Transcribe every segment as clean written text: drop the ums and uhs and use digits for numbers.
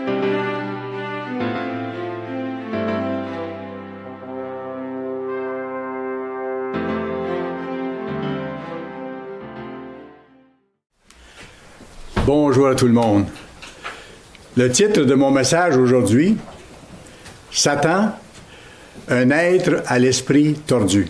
Bonjour à tout le monde. Le titre de mon message aujourd'hui, Satan, un être à l'esprit tordu.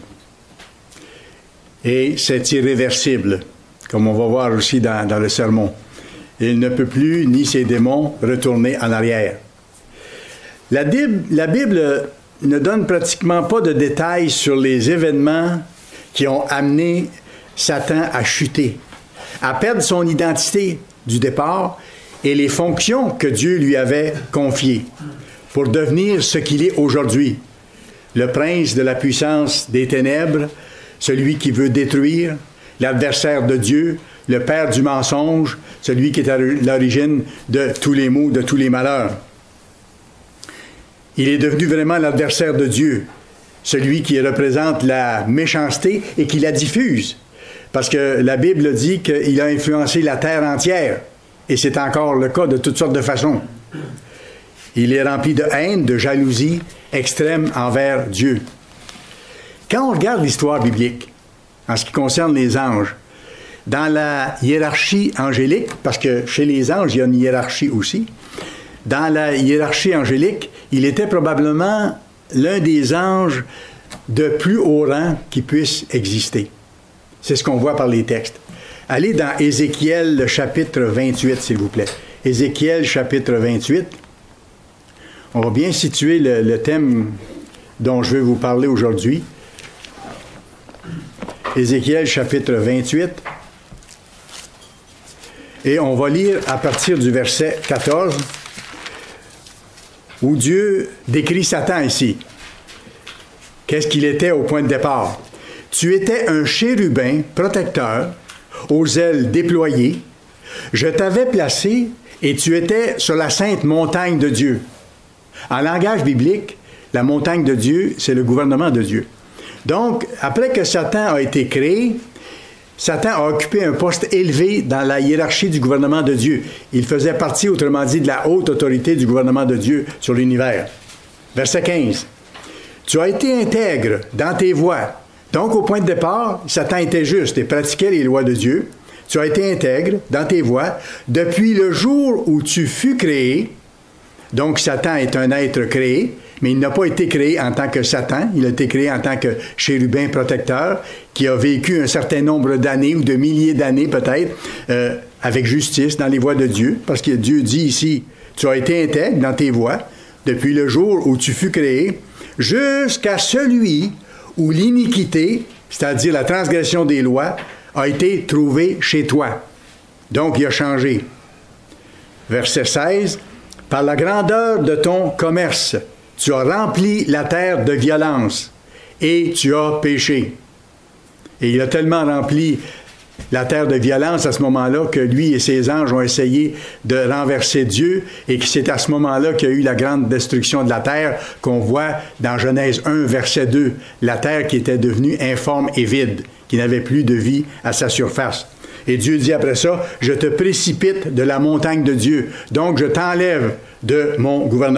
Et c'est irréversible, comme on va voir aussi dans le sermon. Il ne peut plus, ni ses démons, retourner en arrière. La Bible ne donne pratiquement pas de détails sur les événements qui ont amené Satan à chuter, à perdre son identité du départ et les fonctions que Dieu lui avait confiées pour devenir ce qu'il est aujourd'hui, le prince de la puissance des ténèbres, celui qui veut détruire, l'adversaire de Dieu, le père du mensonge, celui qui est à l'origine de tous les maux, de tous les malheurs. Il est devenu vraiment l'adversaire de Dieu, celui qui représente la méchanceté et qui la diffuse. Parce que la Bible dit qu'il a influencé la terre entière. Et c'est encore le cas de toutes sortes de façons. Il est rempli de haine, de jalousie extrême envers Dieu. Quand on regarde l'histoire biblique, en ce qui concerne les anges, dans la hiérarchie angélique, parce que chez les anges, il y a une hiérarchie aussi, dans la hiérarchie angélique, il était probablement l'un des anges de plus haut rang qui puisse exister. C'est ce qu'on voit par les textes. Allez dans Ézéchiel, le chapitre 28, s'il vous plaît. Ézéchiel, chapitre 28. On va bien situer le thème dont je vais vous parler aujourd'hui. Ézéchiel, chapitre 28. Et on va lire à partir du verset 14, où Dieu décrit Satan ici. Qu'est-ce qu'il était au point de départ? Tu étais un chérubin protecteur, aux ailes déployées. Je t'avais placé et tu étais sur la sainte montagne de Dieu. En langage biblique, la montagne de Dieu, c'est le gouvernement de Dieu. Donc, après que Satan a été créé, Satan a occupé un poste élevé dans la hiérarchie du gouvernement de Dieu. Il faisait partie, autrement dit, de la haute autorité du gouvernement de Dieu sur l'univers. Verset 15. Tu as été intègre dans tes voies. Donc, au point de départ, Satan était juste et pratiquait les lois de Dieu. Tu as été intègre dans tes voies depuis le jour où tu fus créé. Donc, Satan est un être créé, mais il n'a pas été créé en tant que Satan. Il a été créé en tant que chérubin protecteur qui a vécu un certain nombre d'années ou de milliers d'années peut-être avec justice dans les voies de Dieu. Parce que Dieu dit ici, tu as été intègre dans tes voies depuis le jour où tu fus créé jusqu'à celui où l'iniquité, c'est-à-dire la transgression des lois, a été trouvée chez toi. Donc, il a changé. Verset 16. Par la grandeur de ton commerce, tu as rempli la terre de violence et tu as péché. Et il a tellement rempli la terre de violence à ce moment-là que lui et ses anges ont essayé de renverser Dieu et que c'est à ce moment-là qu'il y a eu la grande destruction de la terre qu'on voit dans Genèse 1, verset 2. La terre qui était devenue informe et vide, qui n'avait plus de vie à sa surface. Et Dieu dit après ça, « Je te précipite de la montagne de Dieu, donc je t'enlève de mon gouvernement. »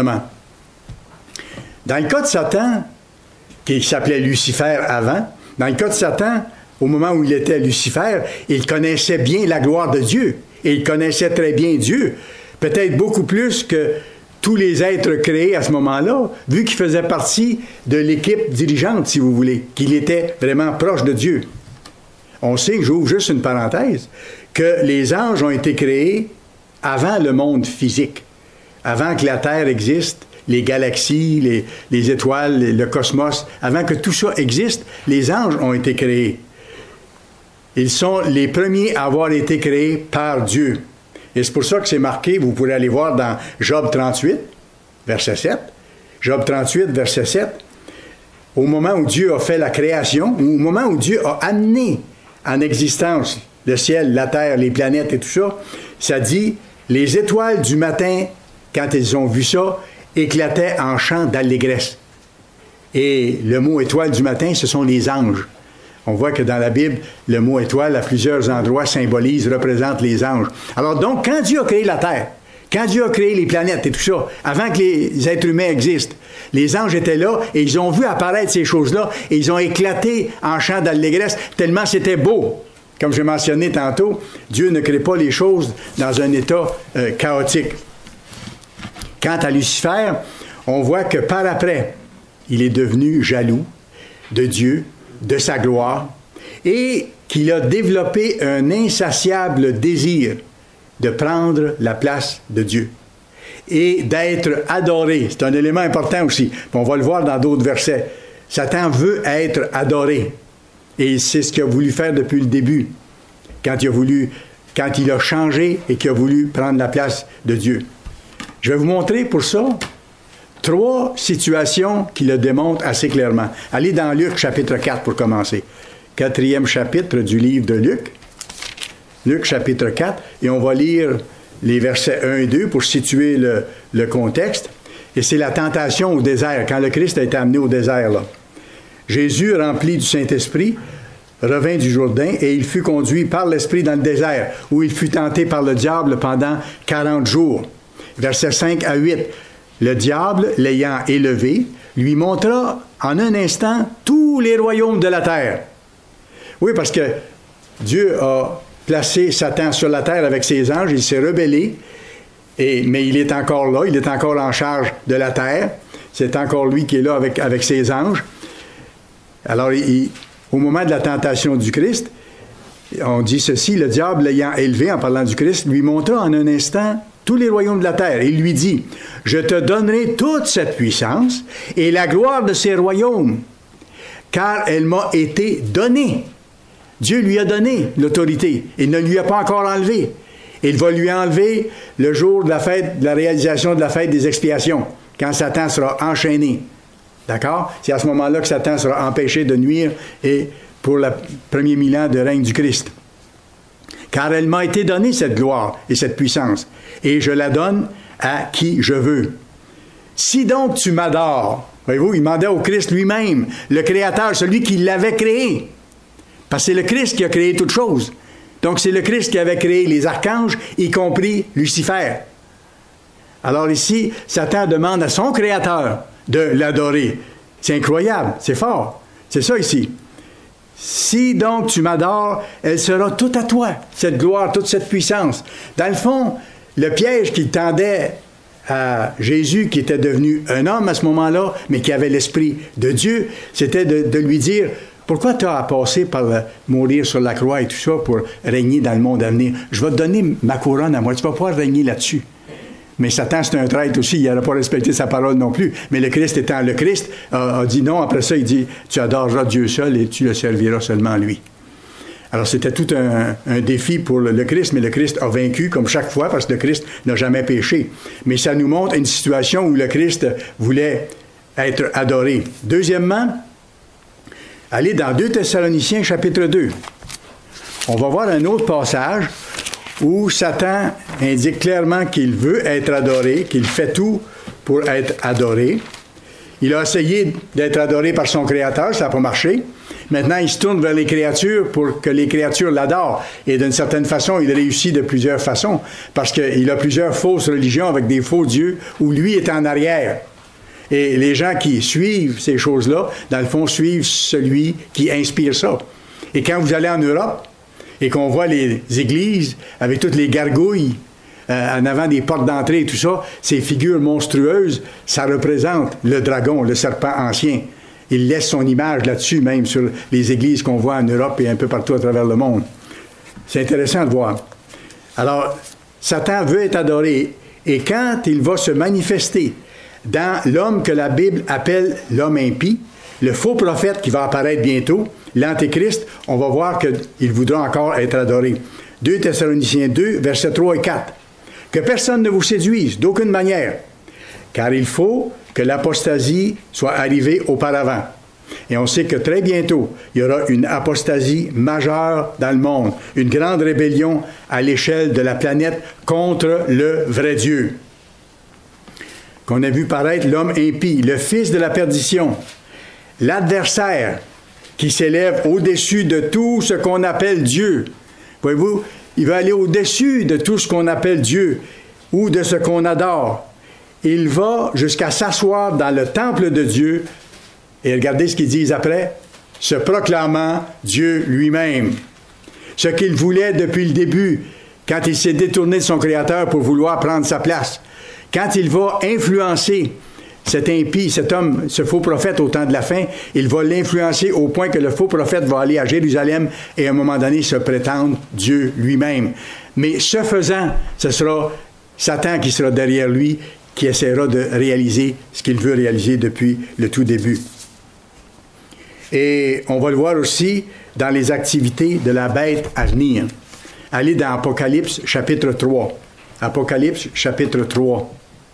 Dans le cas de Satan, qui s'appelait Lucifer avant, dans le cas de Satan, au moment où il était Lucifer, il connaissait bien la gloire de Dieu. Et il connaissait très bien Dieu. Peut-être beaucoup plus que tous les êtres créés à ce moment-là, vu qu'il faisait partie de l'équipe dirigeante, si vous voulez, qu'il était vraiment proche de Dieu. On sait, j'ouvre juste une parenthèse, que les anges ont été créés avant le monde physique, avant que la Terre existe, les galaxies, les étoiles, le cosmos, avant que tout ça existe, les anges ont été créés. Ils sont les premiers à avoir été créés par Dieu. Et c'est pour ça que c'est marqué, vous pourrez aller voir dans Job 38, verset 7. Job 38, verset 7. Au moment où Dieu a fait la création, ou au moment où Dieu a amené en existence le ciel, la terre, les planètes et tout ça, ça dit, les étoiles du matin, quand ils ont vu ça, éclataient en chants d'allégresse. Et le mot étoile du matin, ce sont les anges. On voit que dans la Bible, le mot étoile, à plusieurs endroits, symbolise, représente les anges. Alors donc, quand Dieu a créé la terre, Quand Dieu a créé les planètes et tout ça, avant que les êtres humains existent, les anges étaient là et ils ont vu apparaître ces choses-là et ils ont éclaté en chant d'allégresse tellement c'était beau. Comme j'ai mentionné tantôt, Dieu ne crée pas les choses dans un état chaotique. Quant à Lucifer, on voit que par après, il est devenu jaloux de Dieu, de sa gloire, et qu'il a développé un insatiable désir de prendre la place de Dieu et d'être adoré. C'est un élément important aussi. Puis on va le voir dans d'autres versets. Satan veut être adoré. Et c'est ce qu'il a voulu faire depuis le début, quand il a changé et qu'il a voulu prendre la place de Dieu. Je vais vous montrer pour ça 3 situations qui le démontrent assez clairement. Allez dans Luc chapitre 4 pour commencer. 4e chapitre du livre de Luc. Luc chapitre 4, et on va lire les versets 1 et 2 pour situer le contexte. Et c'est la tentation au désert, quand le Christ a été amené au désert, là. Jésus, rempli du Saint-Esprit, revint du Jourdain et il fut conduit par l'Esprit dans le désert, où il fut tenté par le diable pendant 40 jours. Versets 5 à 8. Le diable, l'ayant élevé, lui montra en un instant tous les royaumes de la terre. Oui, parce que Dieu a placé Satan sur la terre avec ses anges, il s'est rebellé, mais il est encore là, il est encore en charge de la terre. C'est encore lui qui est là avec ses anges. Alors, au moment de la tentation du Christ, on dit ceci, le diable l'ayant élevé, en parlant du Christ, lui montra en un instant tous les royaumes de la terre. Et il lui dit, je te donnerai toute cette puissance et la gloire de ces royaumes, car elle m'a été donnée. Dieu lui a donné l'autorité. Il ne lui a pas encore enlevé. Il va lui enlever le jour de la fête, de la réalisation de la fête des expiations, quand Satan sera enchaîné. D'accord? C'est à ce moment-là que Satan sera empêché de nuire et pour le premier 1000 ans de règne du Christ. Car elle m'a été donnée cette gloire et cette puissance, et je la donne à qui je veux. Si donc tu m'adores, voyez-vous, il demandait au Christ lui-même, le Créateur, celui qui l'avait créé. Parce que c'est le Christ qui a créé toutes choses. Donc c'est le Christ qui avait créé les archanges, y compris Lucifer. Alors ici, Satan demande à son Créateur de l'adorer. C'est incroyable, c'est fort. C'est ça ici. Si donc tu m'adores, elle sera toute à toi, cette gloire, toute cette puissance. Dans le fond, le piège qu'il tendait à Jésus, qui était devenu un homme à ce moment-là, mais qui avait l'Esprit de Dieu, c'était de lui dire, pourquoi tu as à passer par mourir sur la croix et tout ça pour régner dans le monde à venir? Je vais te donner ma couronne à moi, tu vas pouvoir régner là-dessus. Mais Satan, c'est un traître aussi, il n'aurait pas respecté sa parole non plus. Mais le Christ étant le Christ, a dit non. Après ça, il dit, tu adoreras Dieu seul et tu le serviras seulement lui. Alors, c'était tout un défi pour le Christ, mais le Christ a vaincu, comme chaque fois, parce que le Christ n'a jamais péché. Mais ça nous montre une situation où le Christ voulait être adoré. Deuxièmement, allez dans 2 Thessaloniciens, chapitre 2. On va voir un autre passage où Satan indique clairement qu'il veut être adoré, qu'il fait tout pour être adoré. Il a essayé d'être adoré par son Créateur, ça n'a pas marché. Maintenant, il se tourne vers les créatures pour que les créatures l'adorent. Et d'une certaine façon, il réussit de plusieurs façons, parce qu'il a plusieurs fausses religions avec des faux dieux où lui est en arrière. Et les gens qui suivent ces choses-là, dans le fond, suivent celui qui inspire ça. Et quand vous allez en Europe, et qu'on voit les églises avec toutes les gargouilles en avant des portes d'entrée et tout ça, ces figures monstrueuses, ça représente le dragon, le serpent ancien. Il laisse son image là-dessus, même sur les églises qu'on voit en Europe et un peu partout à travers le monde. C'est intéressant de voir. Alors, Satan veut être adoré, et quand il va se manifester dans l'homme que la Bible appelle l'homme impie, le faux prophète qui va apparaître bientôt, l'Antéchrist, on va voir qu'il voudra encore être adoré. 2 Thessaloniciens 2, versets 3 et 4. Que personne ne vous séduise d'aucune manière, car il faut que l'apostasie soit arrivée auparavant. Et on sait que très bientôt, il y aura une apostasie majeure dans le monde, une grande rébellion à l'échelle de la planète contre le vrai Dieu. Qu'on a vu paraître l'homme impie, le fils de la perdition, l'adversaire qui s'élève au-dessus de tout ce qu'on appelle Dieu. Voyez-vous, il va aller au-dessus de tout ce qu'on appelle Dieu. ou de ce qu'on adore. Il va jusqu'à s'asseoir dans le temple de Dieu, et regardez ce qu'ils disent après, se proclamant Dieu lui-même. Ce qu'il voulait depuis le début, quand il s'est détourné de son Créateur pour vouloir prendre sa place. Quand il va influencer cet impie, cet homme, ce faux prophète au temps de la fin, il va l'influencer au point que le faux prophète va aller à Jérusalem et à un moment donné se prétendre Dieu lui-même. Mais ce faisant, ce sera Satan qui sera derrière lui, qui essaiera de réaliser ce qu'il veut réaliser depuis le tout début. Et on va le voir aussi dans les activités de la bête à venir. Allez dans Apocalypse chapitre 3. Apocalypse chapitre 3.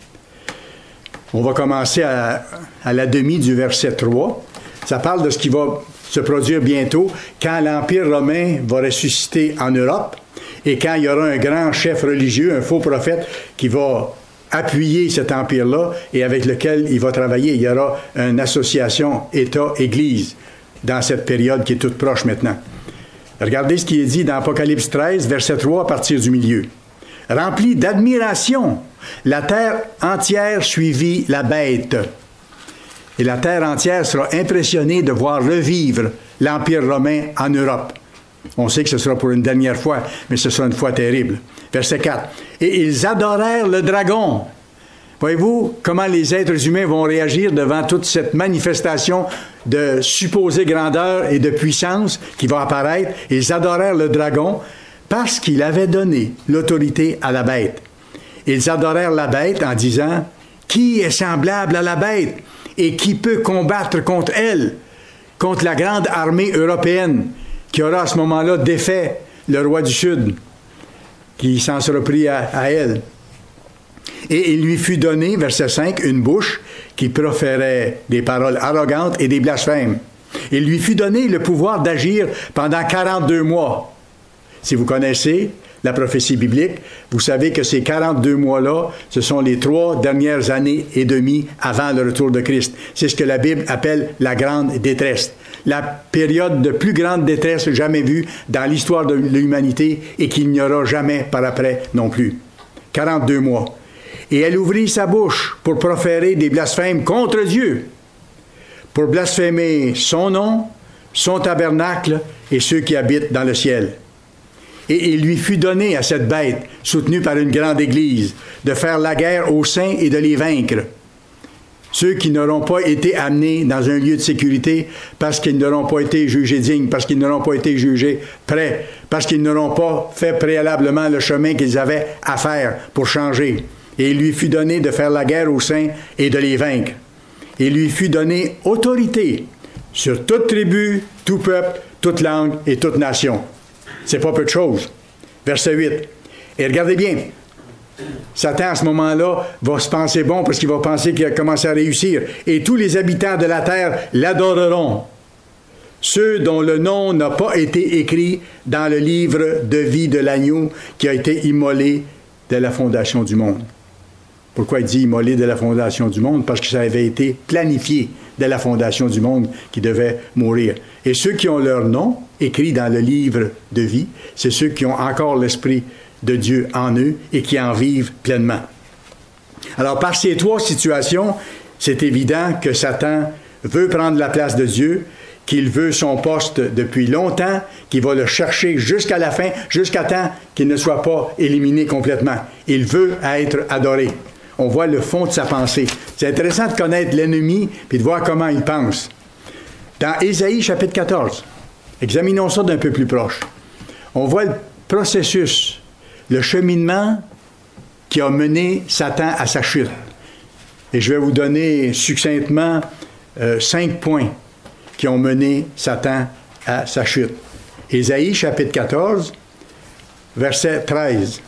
On va commencer à la demi du verset 3. Ça parle de ce qui va se produire bientôt quand l'Empire romain va ressusciter en Europe et quand il y aura un grand chef religieux, un faux prophète, qui va appuyer cet empire-là et avec lequel il va travailler. Il y aura une association État-Église dans cette période qui est toute proche maintenant. Regardez ce qui est dit dans Apocalypse 13, verset 3, à partir du milieu. « Rempli d'admiration, la terre entière suivit la bête. Et la terre entière sera impressionnée de voir revivre l'Empire romain en Europe. » On sait que ce sera pour une dernière fois, mais ce sera une fois terrible. Verset 4. « Et ils adorèrent le dragon. » Voyez-vous comment les êtres humains vont réagir devant toute cette manifestation de supposée grandeur et de puissance qui va apparaître? Ils adorèrent le dragon parce qu'il avait donné l'autorité à la bête. Ils adorèrent la bête en disant « Qui est semblable à la bête et qui peut combattre contre elle, contre la grande armée européenne qui aura à ce moment-là défait le roi du Sud, qui s'en sera pris à elle. » Et il lui fut donné, verset 5, une bouche qui proférait des paroles arrogantes et des blasphèmes. Il lui fut donné le pouvoir d'agir pendant 42 mois. Si vous connaissez la prophétie biblique, vous savez que ces 42 mois-là, ce sont les 3 dernières années et demie avant le retour de Christ. C'est ce que la Bible appelle la grande détresse. La période de plus grande détresse jamais vue dans l'histoire de l'humanité et qu'il n'y aura jamais par après non plus. 42 mois. Et elle ouvrit sa bouche pour proférer des blasphèmes contre Dieu, pour blasphémer son nom, son tabernacle et ceux qui habitent dans le ciel. Et il lui fut donné à cette bête, soutenue par une grande église, de faire la guerre aux saints et de les vaincre. Ceux qui n'auront pas été amenés dans un lieu de sécurité parce qu'ils n'auront pas été jugés dignes, parce qu'ils n'auront pas été jugés prêts, parce qu'ils n'auront pas fait préalablement le chemin qu'ils avaient à faire pour changer. Et il lui fut donné de faire la guerre aux saints et de les vaincre. Et il lui fut donné autorité sur toute tribu, tout peuple, toute langue et toute nation. C'est pas peu de choses. Verset 8. Et regardez bien, Satan, à ce moment-là, va se penser bon parce qu'il va penser qu'il a commencé à réussir. Et tous les habitants de la terre l'adoreront. Ceux dont le nom n'a pas été écrit dans le livre de vie de l'agneau qui a été immolé dès la fondation du monde. Pourquoi il dit immolé dès la fondation du monde? Parce que ça avait été planifié dès la fondation du monde qui devait mourir. Et ceux qui ont leur nom écrit dans le livre de vie, c'est ceux qui ont encore l'Esprit de Dieu en eux et qui en vivent pleinement. Alors, par ces 3 situations, c'est évident que Satan veut prendre la place de Dieu, qu'il veut son poste depuis longtemps, qu'il va le chercher jusqu'à la fin, jusqu'à temps qu'il ne soit pas éliminé complètement. Il veut être adoré. On voit le fond de sa pensée. C'est intéressant de connaître l'ennemi puis de voir comment il pense. Dans Ésaïe chapitre 14, examinons ça d'un peu plus proche. On voit le processus, le cheminement qui a mené Satan à sa chute. Et je vais vous donner succinctement 5 points qui ont mené Satan à sa chute. Ésaïe chapitre 14, verset 13.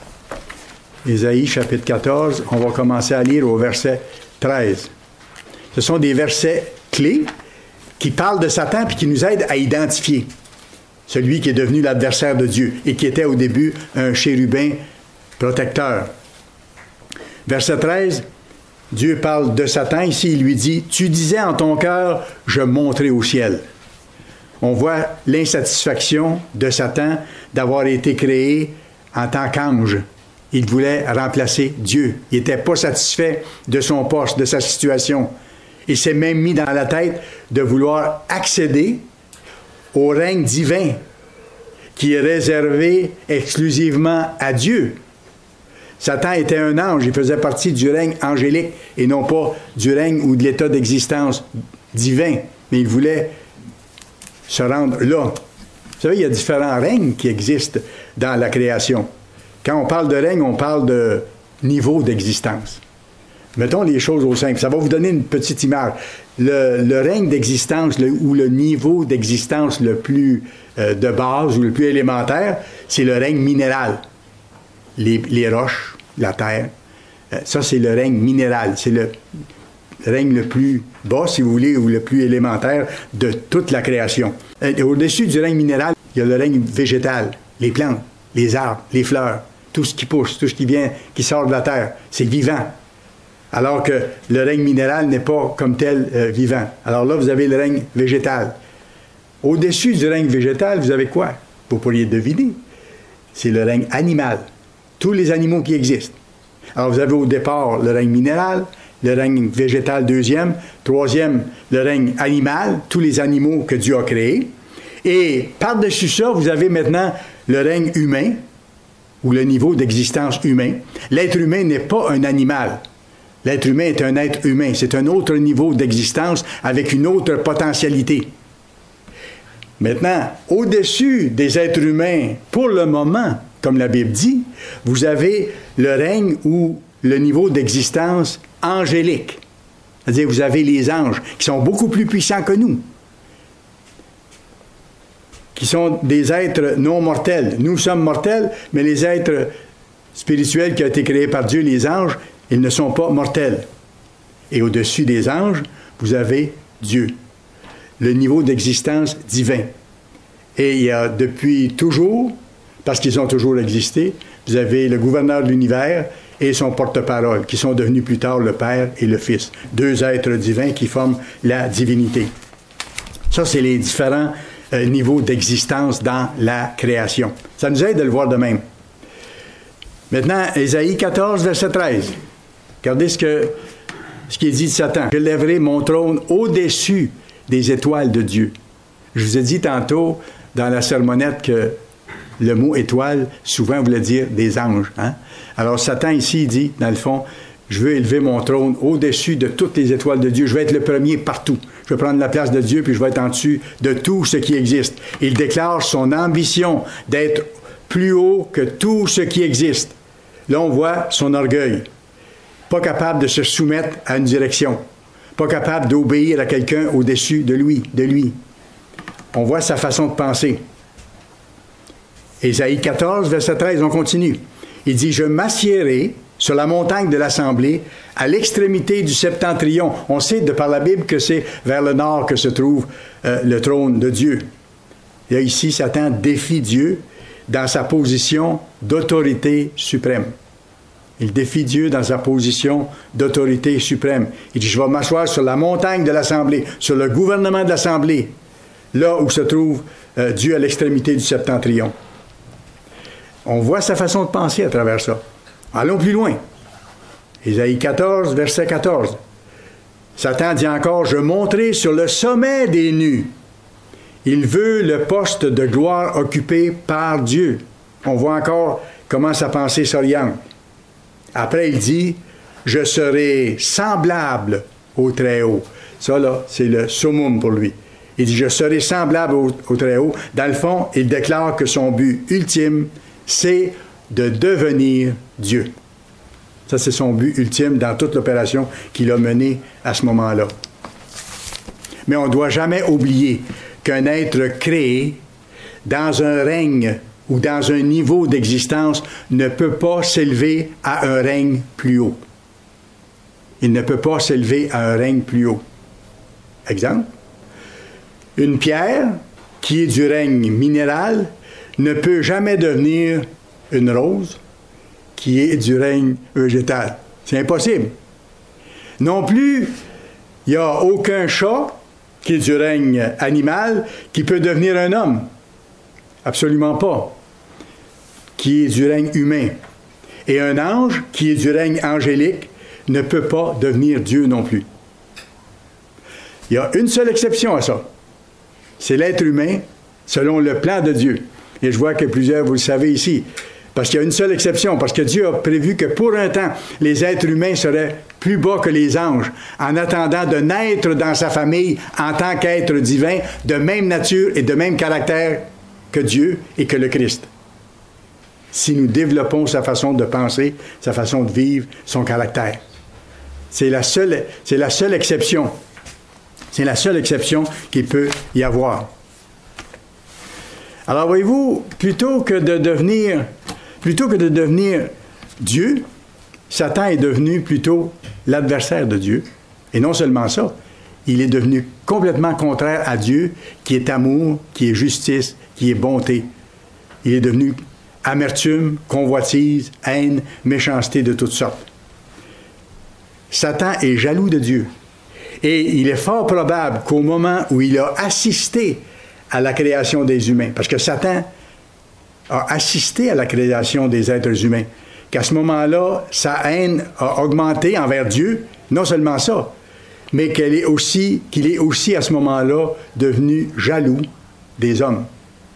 Ésaïe chapitre 14, on va commencer à lire au verset 13. Ce sont des versets clés qui parlent de Satan puis qui nous aident à identifier celui qui est devenu l'adversaire de Dieu et qui était au début un chérubin protecteur. Verset 13, Dieu parle de Satan ici, il lui dit « Tu disais en ton cœur, je monterai au ciel ». On voit l'insatisfaction de Satan d'avoir été créé en tant qu'ange. Il voulait remplacer Dieu. Il n'était pas satisfait de son poste, de sa situation. Il s'est même mis dans la tête de vouloir accéder au règne divin qui est réservé exclusivement à Dieu. Satan était un ange, il faisait partie du règne angélique et non pas du règne ou de l'état d'existence divin. Mais il voulait se rendre là. Vous savez, il y a différents règnes qui existent dans la création. Quand on parle de règne, on parle de niveau d'existence. Mettons les choses au simple. Ça va vous donner une petite image. Le règne d'existence ou le niveau d'existence le plus de base ou le plus élémentaire, c'est le règne minéral. Les roches, la terre, ça c'est le règne minéral. C'est le règne le plus bas, si vous voulez, ou le plus élémentaire de toute la création. Au-dessus du règne minéral, il y a le règne végétal, les plantes, les arbres, les fleurs, tout ce qui pousse, tout ce qui sort de la terre, c'est vivant. Alors que le règne minéral n'est pas comme tel vivant. Alors là, vous avez le règne végétal. Au-dessus du règne végétal, vous avez quoi? Vous pourriez deviner. C'est le règne animal. Tous les animaux qui existent. Alors vous avez au départ le règne minéral, le règne végétal deuxième, troisième, le règne animal, tous les animaux que Dieu a créés. Et par-dessus ça, vous avez maintenant le règne humain, ou le niveau d'existence humain. L'être humain n'est pas un animal. L'être humain est un être humain. C'est un autre niveau d'existence avec une autre potentialité. Maintenant, au-dessus des êtres humains, pour le moment, comme la Bible dit, vous avez le règne ou le niveau d'existence angélique. C'est-à-dire, vous avez les anges qui sont beaucoup plus puissants que nous, qui sont des êtres non mortels. Nous sommes mortels, mais les êtres spirituels qui ont été créés par Dieu, les anges, ils ne sont pas mortels. Et au-dessus des anges, vous avez Dieu, le niveau d'existence divin. Et il y a depuis toujours, parce qu'ils ont toujours existé, vous avez le gouverneur de l'univers et son porte-parole, qui sont devenus plus tard le Père et le Fils. Deux êtres divins qui forment la divinité. Ça, c'est les différents niveaux d'existence dans la création. Ça nous aide de le voir de même. Maintenant, Ésaïe 14, verset 13. Regardez ce qui est dit de Satan. « Je lèverai mon trône au-dessus des étoiles de Dieu. » Je vous ai dit tantôt dans la sermonnette que le mot « étoile », souvent, voulait dire des anges. Hein? Alors, Satan, ici, il dit, dans le fond, « Je veux élever mon trône au-dessus de toutes les étoiles de Dieu. Je vais être le premier partout. Je vais prendre la place de Dieu, puis je vais être en dessus de tout ce qui existe. » Il déclare son ambition d'être plus haut que tout ce qui existe. Là, on voit son orgueil. Pas capable de se soumettre à une direction. Pas capable d'obéir à quelqu'un au-dessus de lui. On voit sa façon de penser. Ésaïe 14, verset 13, on continue. Il dit, « Je m'assiérai sur la montagne de l'Assemblée, à l'extrémité du septentrion. » On sait de par la Bible que c'est vers le nord que se trouve le trône de Dieu. Et là, ici, Satan défie Dieu dans sa position d'autorité suprême. Il défie Dieu dans sa position d'autorité suprême. Il dit, « Je vais m'asseoir sur la montagne de l'Assemblée, sur le gouvernement de l'Assemblée, là où se trouve Dieu à l'extrémité du septentrion. » On voit sa façon de penser à travers ça. Allons plus loin. Ésaïe 14, verset 14. Satan dit encore, « Je monterai sur le sommet des nues. » Il veut le poste de gloire occupé par Dieu. On voit encore comment sa pensée s'oriente. Après, il dit, « Je serai semblable au Très-Haut. » Ça, là, c'est le summum pour lui. Il dit, « Je serai semblable au Très-Haut. » Dans le fond, il déclare que son but ultime, c'est de devenir Dieu. Ça, c'est son but ultime dans toute l'opération qu'il a menée à ce moment-là. Mais on ne doit jamais oublier qu'un être créé dans un règne ou dans un niveau d'existence ne peut pas s'élever à un règne plus haut. Il ne peut pas s'élever à un règne plus haut. Exemple, une pierre qui est du règne minéral ne peut jamais devenir une rose qui est du règne végétal. C'est impossible. Non plus, il n'y a aucun chat qui est du règne animal qui peut devenir un homme. Absolument pas. Qui est du règne humain. Et un ange, qui est du règne angélique, ne peut pas devenir Dieu non plus. Il y a une seule exception à ça. C'est l'être humain selon le plan de Dieu. Et je vois que plusieurs, vous le savez ici. Parce qu'il y a une seule exception, parce que Dieu a prévu que pour un temps, les êtres humains seraient plus bas que les anges, en attendant de naître dans sa famille en tant qu'être divin, de même nature et de même caractère que Dieu et que le Christ. Si nous développons sa façon de penser, sa façon de vivre, son caractère. C'est la seule exception. C'est la seule exception qu'il peut y avoir. Alors, voyez-vous, plutôt que de devenir Dieu, Satan est devenu plutôt l'adversaire de Dieu. Et non seulement ça, il est devenu complètement contraire à Dieu, qui est amour, qui est justice, qui est bonté. Il est devenu amertume, convoitise, haine, méchanceté de toutes sortes. Satan est jaloux de Dieu. Et il est fort probable qu'au moment où il a assisté à la création des humains, parce que Satan a assisté à la création des êtres humains, qu'à ce moment-là, sa haine a augmenté envers Dieu, non seulement ça, mais qu'il est aussi à ce moment-là devenu jaloux des hommes.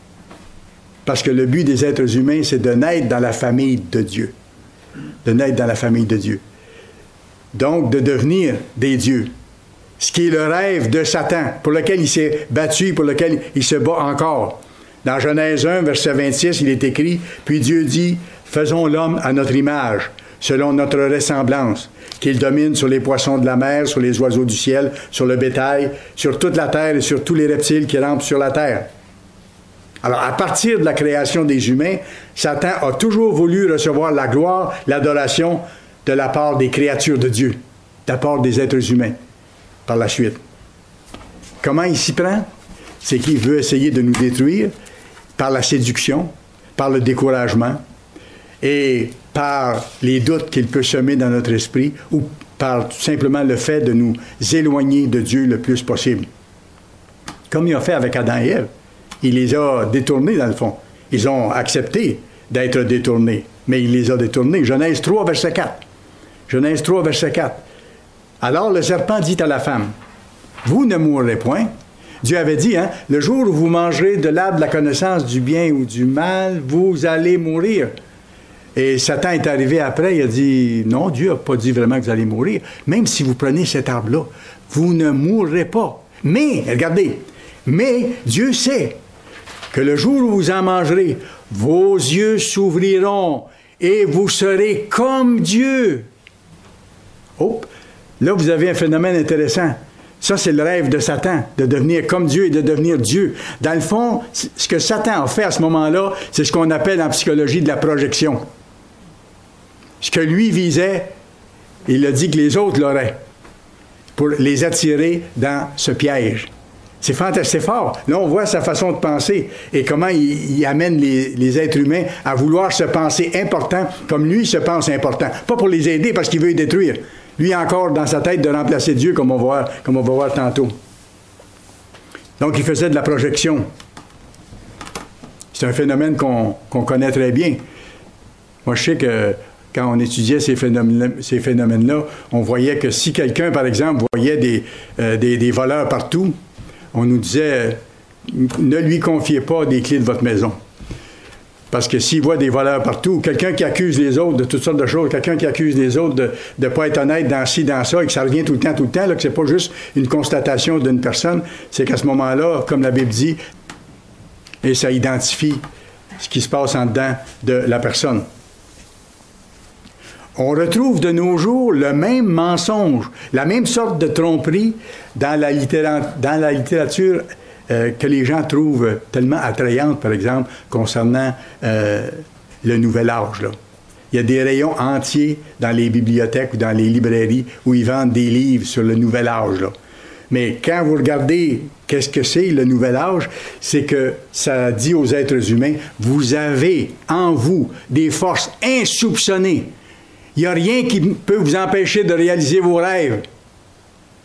Parce que le but des êtres humains, c'est de naître dans la famille de Dieu. De naître dans la famille de Dieu. Donc, de devenir des dieux. Ce qui est le rêve de Satan, pour lequel il s'est battu, pour lequel il se bat encore. Dans Genèse 1, verset 26, il est écrit, « Puis Dieu dit, faisons l'homme à notre image, selon notre ressemblance, qu'il domine sur les poissons de la mer, sur les oiseaux du ciel, sur le bétail, sur toute la terre et sur tous les reptiles qui rampent sur la terre. » Alors, à partir de la création des humains, Satan a toujours voulu recevoir la gloire, l'adoration de la part des créatures de Dieu, de la part des êtres humains, par la suite. Comment il s'y prend? C'est qu'il veut essayer de nous détruire par la séduction, par le découragement et par les doutes qu'il peut semer dans notre esprit ou par tout simplement le fait de nous éloigner de Dieu le plus possible. Comme il a fait avec Adam et Ève. Il les a détournés, dans le fond. Ils ont accepté d'être détournés, mais il les a détournés. Genèse 3, verset 4. Genèse 3, verset 4. Alors le serpent dit à la femme, « Vous ne mourrez point. » Dieu avait dit, hein, « Le jour où vous mangerez de l'arbre de la connaissance du bien ou du mal, vous allez mourir. » Et Satan est arrivé après, il a dit, « Non, Dieu n'a pas dit vraiment que vous allez mourir. Même si vous prenez cet arbre-là, vous ne mourrez pas. » Mais, regardez, mais Dieu sait que le jour où vous en mangerez, vos yeux s'ouvriront et vous serez comme Dieu. Oh, là, vous avez un phénomène intéressant. Ça, c'est le rêve de Satan, de devenir comme Dieu et de devenir Dieu. Dans le fond, ce que Satan a fait à ce moment-là, c'est ce qu'on appelle en psychologie de la projection. Ce que lui visait, il a dit que les autres l'auraient, pour les attirer dans ce piège. C'est fantastique, c'est fort. Là, on voit sa façon de penser et comment il amène les êtres humains à vouloir se penser important comme lui se pense important. Pas pour les aider parce qu'il veut les détruire. Lui, encore dans sa tête de remplacer Dieu, comme on va voir tantôt. Donc, il faisait de la projection. C'est un phénomène qu'on connaît très bien. Moi, je sais que quand on étudiait ces phénomènes-là, on voyait que si quelqu'un, par exemple, voyait des voleurs partout, on nous disait, ne lui confiez pas des clés de votre maison. Parce que s'il voit des voleurs partout, quelqu'un qui accuse les autres de toutes sortes de choses, quelqu'un qui accuse les autres de ne pas être honnête dans ci, dans ça, et que ça revient tout le temps, là, que c'est pas juste une constatation d'une personne, c'est qu'à ce moment-là, comme la Bible dit, et ça identifie ce qui se passe en dedans de la personne. On retrouve de nos jours le même mensonge, la même sorte de tromperie dans la littérature que les gens trouvent tellement attrayante, par exemple, concernant le Nouvel Âge. Là. Il y a des rayons entiers dans les bibliothèques ou dans les librairies où ils vendent des livres sur le Nouvel Âge. Là. Mais quand vous regardez qu'est-ce que c'est le Nouvel Âge, c'est que ça dit aux êtres humains, vous avez en vous des forces insoupçonnées. Il n'y a rien qui peut vous empêcher de réaliser vos rêves.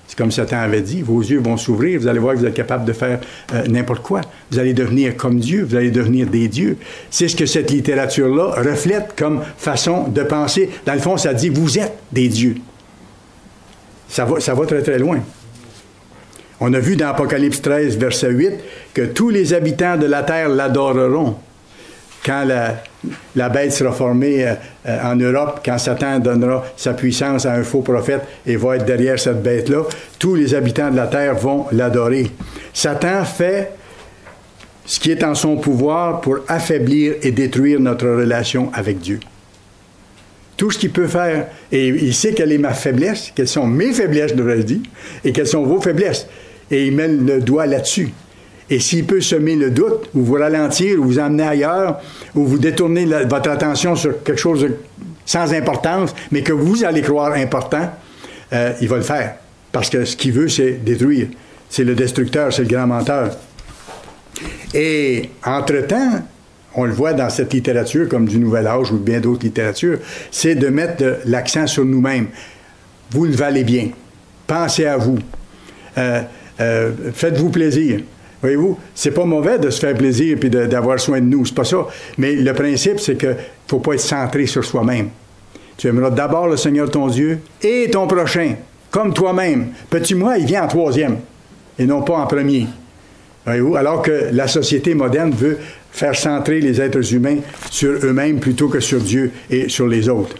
C'est comme Satan avait dit, vos yeux vont s'ouvrir, vous allez voir que vous êtes capable de faire n'importe quoi. Vous allez devenir comme Dieu, vous allez devenir des dieux. C'est ce que cette littérature-là reflète comme façon de penser. Dans le fond, ça dit, vous êtes des dieux. Ça va très, très loin. On a vu dans Apocalypse 13, verset 8, que tous les habitants de la terre l'adoreront. Quand la bête sera formée en Europe, quand Satan donnera sa puissance à un faux prophète et va être derrière cette bête-là, tous les habitants de la terre vont l'adorer. Satan fait ce qui est en son pouvoir pour affaiblir et détruire notre relation avec Dieu. Tout ce qu'il peut faire, et il sait quelle est ma faiblesse, quelles sont mes faiblesses, devrais-je dire, et quelles sont vos faiblesses. Et il met le doigt là-dessus. Et s'il peut semer le doute, ou vous ralentir, ou vous emmener ailleurs, ou vous détourner votre attention sur quelque chose de sans importance, mais que vous allez croire important, il va le faire. Parce que ce qu'il veut, c'est détruire. C'est le destructeur, c'est le grand menteur. Et entre-temps, on le voit dans cette littérature, comme du Nouvel Âge ou bien d'autres littératures, c'est de mettre l'accent sur nous-mêmes. Vous le valez bien. Pensez à vous. Faites-vous plaisir. Voyez-vous, c'est pas mauvais de se faire plaisir et d'avoir soin de nous, c'est pas ça. Mais le principe, c'est qu'il ne faut pas être centré sur soi-même. Tu aimeras d'abord le Seigneur ton Dieu et ton prochain, comme toi-même. Petit moi, il vient en troisième et non pas en premier. Voyez-vous, alors que la société moderne veut faire centrer les êtres humains sur eux-mêmes plutôt que sur Dieu et sur les autres.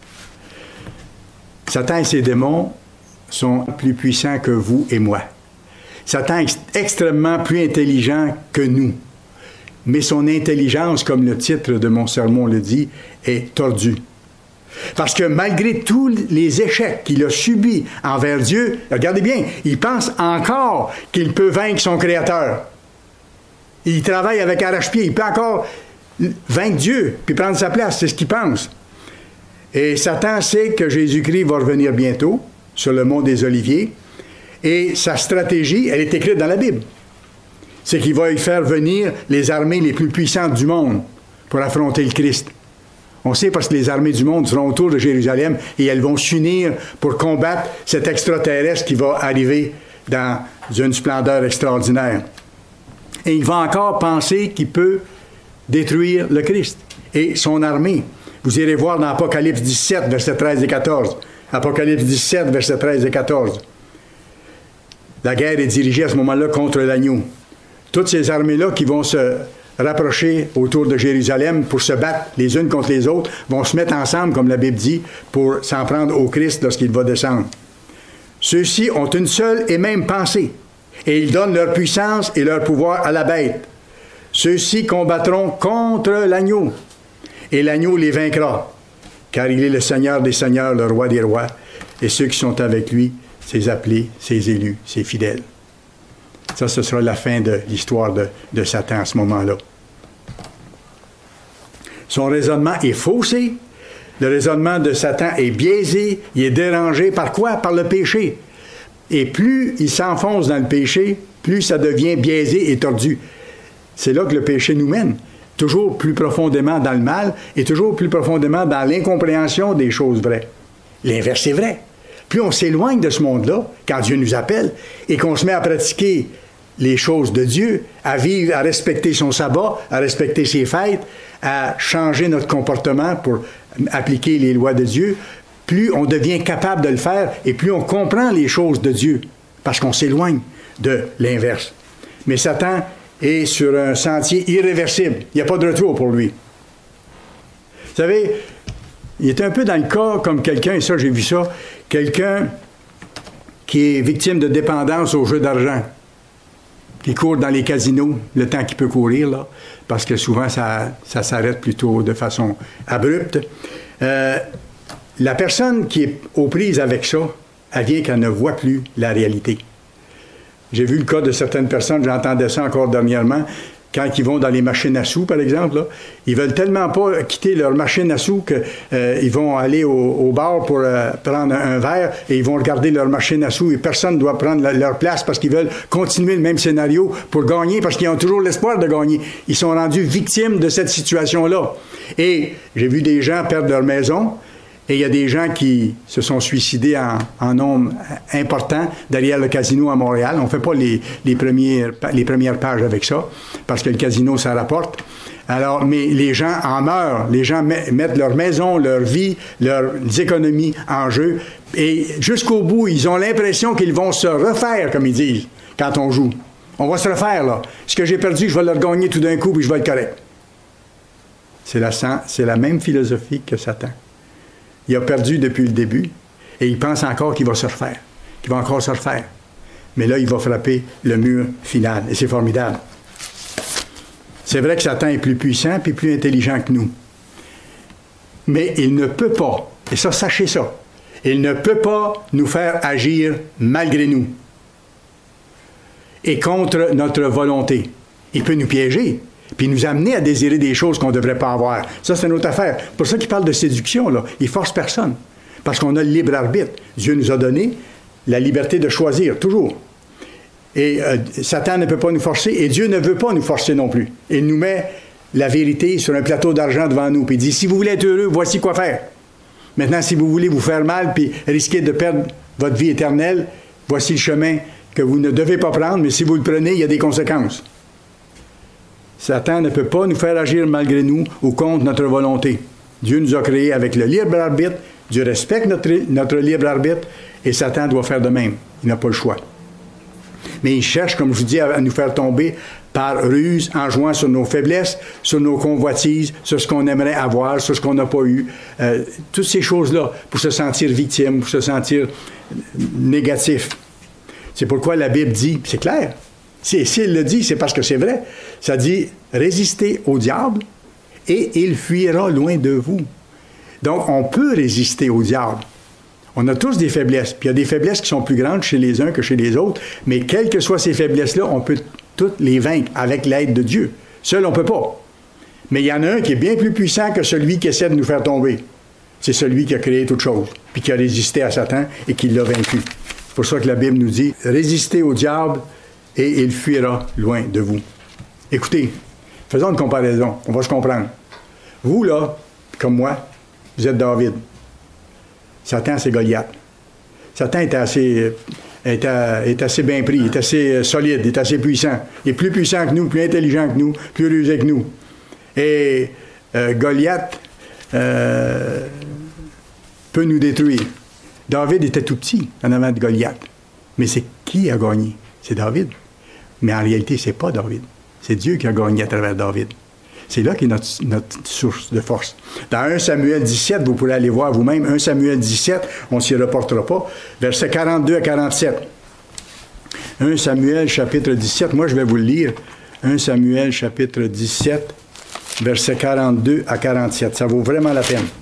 Satan et ses démons sont plus puissants que vous et moi. Satan est extrêmement plus intelligent que nous. Mais son intelligence, comme le titre de mon sermon le dit, est tordue. Parce que malgré tous les échecs qu'il a subis envers Dieu, regardez bien, il pense encore qu'il peut vaincre son Créateur. Il travaille avec arrache-pied, il peut encore vaincre Dieu, puis prendre sa place, c'est ce qu'il pense. Et Satan sait que Jésus-Christ va revenir bientôt sur le mont des Oliviers, et sa stratégie, elle est écrite dans la Bible. C'est qu'il va y faire venir les armées les plus puissantes du monde pour affronter le Christ. On sait parce que les armées du monde seront autour de Jérusalem et elles vont s'unir pour combattre cet extraterrestre qui va arriver dans une splendeur extraordinaire. Et il va encore penser qu'il peut détruire le Christ et son armée. Vous irez voir dans Apocalypse 17, versets 13 et 14. Apocalypse 17, versets 13 et 14. La guerre est dirigée à ce moment-là contre l'agneau. Toutes ces armées-là qui vont se rapprocher autour de Jérusalem pour se battre les unes contre les autres, vont se mettre ensemble, comme la Bible dit, pour s'en prendre au Christ lorsqu'il va descendre. Ceux-ci ont une seule et même pensée, et ils donnent leur puissance et leur pouvoir à la bête. Ceux-ci combattront contre l'agneau, et l'agneau les vaincra, car il est le Seigneur des seigneurs, le roi des rois, et ceux qui sont avec lui, ses appelés, ses élus, ses fidèles. Ça, ce sera la fin de l'histoire de Satan à ce moment-là. Son raisonnement est faussé. Le raisonnement de Satan est biaisé. Il est dérangé par quoi? Par le péché. Et plus il s'enfonce dans le péché, plus ça devient biaisé et tordu. C'est là que le péché nous mène. Toujours plus profondément dans le mal et toujours plus profondément dans l'incompréhension des choses vraies. L'inverse est vrai. Plus on s'éloigne de ce monde-là, quand Dieu nous appelle, et qu'on se met à pratiquer les choses de Dieu, à vivre, à respecter son sabbat, à respecter ses fêtes, à changer notre comportement pour appliquer les lois de Dieu, plus on devient capable de le faire et plus on comprend les choses de Dieu, parce qu'on s'éloigne de l'inverse. Mais Satan est sur un sentier irréversible. Il n'y a pas de retour pour lui. Vous savez, il est un peu dans le cas comme quelqu'un, et ça j'ai vu ça, quelqu'un qui est victime de dépendance aux jeux d'argent, qui court dans les casinos le temps qu'il peut courir, là, parce que souvent ça s'arrête plutôt de façon abrupte. La personne qui est aux prises avec ça, elle vient qu'elle ne voit plus la réalité. J'ai vu le cas de certaines personnes, j'entendais ça encore dernièrement, quand ils vont dans les machines à sous, par exemple, là, ils veulent tellement pas quitter leur machine à sous qu'ils vont aller au bar pour prendre un verre et ils vont regarder leur machine à sous et personne ne doit prendre leur place parce qu'ils veulent continuer le même scénario pour gagner parce qu'ils ont toujours l'espoir de gagner. Ils sont rendus victimes de cette situation-là. Et j'ai vu des gens perdre leur maison Et il y a des gens qui se sont suicidés en nombre important derrière le casino à Montréal. On ne fait pas les premières pages avec ça, parce que le casino, ça rapporte. Alors, mais les gens en meurent. Les gens mettent leur maison, leur vie, leurs économies en jeu. Et jusqu'au bout, ils ont l'impression qu'ils vont se refaire, comme ils disent, quand on joue. On va se refaire, là. Ce que j'ai perdu, je vais le regagner tout d'un coup, puis je vais être correct. C'est la même philosophie que Satan. Il a perdu depuis le début, et il pense encore qu'il va se refaire, qu'il va encore se refaire. Mais là, il va frapper le mur final, et c'est formidable. C'est vrai que Satan est plus puissant et plus intelligent que nous. Mais il ne peut pas, et ça, sachez ça, il ne peut pas nous faire agir malgré nous et contre notre volonté. Il peut nous piéger, puis nous amener à désirer des choses qu'on ne devrait pas avoir. Ça, c'est une autre affaire. C'est pour ça qu'il parle de séduction, là. Il ne force personne, parce qu'on a le libre arbitre. Dieu nous a donné la liberté de choisir, toujours. Et Satan ne peut pas nous forcer, et Dieu ne veut pas nous forcer non plus. Il nous met la vérité sur un plateau d'argent devant nous, puis il dit, si vous voulez être heureux, voici quoi faire. Maintenant, si vous voulez vous faire mal, puis risquer de perdre votre vie éternelle, voici le chemin que vous ne devez pas prendre, mais si vous le prenez, il y a des conséquences. Satan ne peut pas nous faire agir malgré nous ou contre notre volonté. Dieu nous a créés avec le libre arbitre, Dieu respecte notre libre arbitre, et Satan doit faire de même. Il n'a pas le choix. Mais il cherche, comme je vous dis, à nous faire tomber par ruse, en jouant sur nos faiblesses, sur nos convoitises, sur ce qu'on aimerait avoir, sur ce qu'on n'a pas eu. Toutes ces choses-là, pour se sentir victime, pour se sentir négatif. C'est pourquoi la Bible dit, c'est clair, si elle le dit, c'est parce que c'est vrai, ça dit, résistez au diable et il fuira loin de vous. Donc, on peut résister au diable. On a tous des faiblesses, puis il y a des faiblesses qui sont plus grandes chez les uns que chez les autres, mais quelles que soient ces faiblesses-là, on peut toutes les vaincre avec l'aide de Dieu. Seul, on ne peut pas. Mais il y en a un qui est bien plus puissant que celui qui essaie de nous faire tomber. C'est celui qui a créé toute chose, puis qui a résisté à Satan et qui l'a vaincu. C'est pour ça que la Bible nous dit, résistez au diable et il fuira loin de vous. Écoutez, faisons une comparaison, on va se comprendre. Vous, là, comme moi, vous êtes David. Satan, c'est Goliath. Satan est assez bien pris, il est assez solide, il est assez puissant. Il est plus puissant que nous, plus intelligent que nous, plus rusé que nous. Et Goliath peut nous détruire. David était tout petit en avant de Goliath. Mais c'est qui a gagné? C'est David. Mais en réalité, c'est pas David. C'est Dieu qui a gagné à travers David. C'est là qu'est notre source de force. Dans 1 Samuel 17, vous pourrez aller voir vous-même, 1 Samuel 17, on ne s'y reportera pas, versets 42 à 47. 1 Samuel chapitre 17, moi je vais vous le lire. 1 Samuel chapitre 17, versets 42 à 47. Ça vaut vraiment la peine.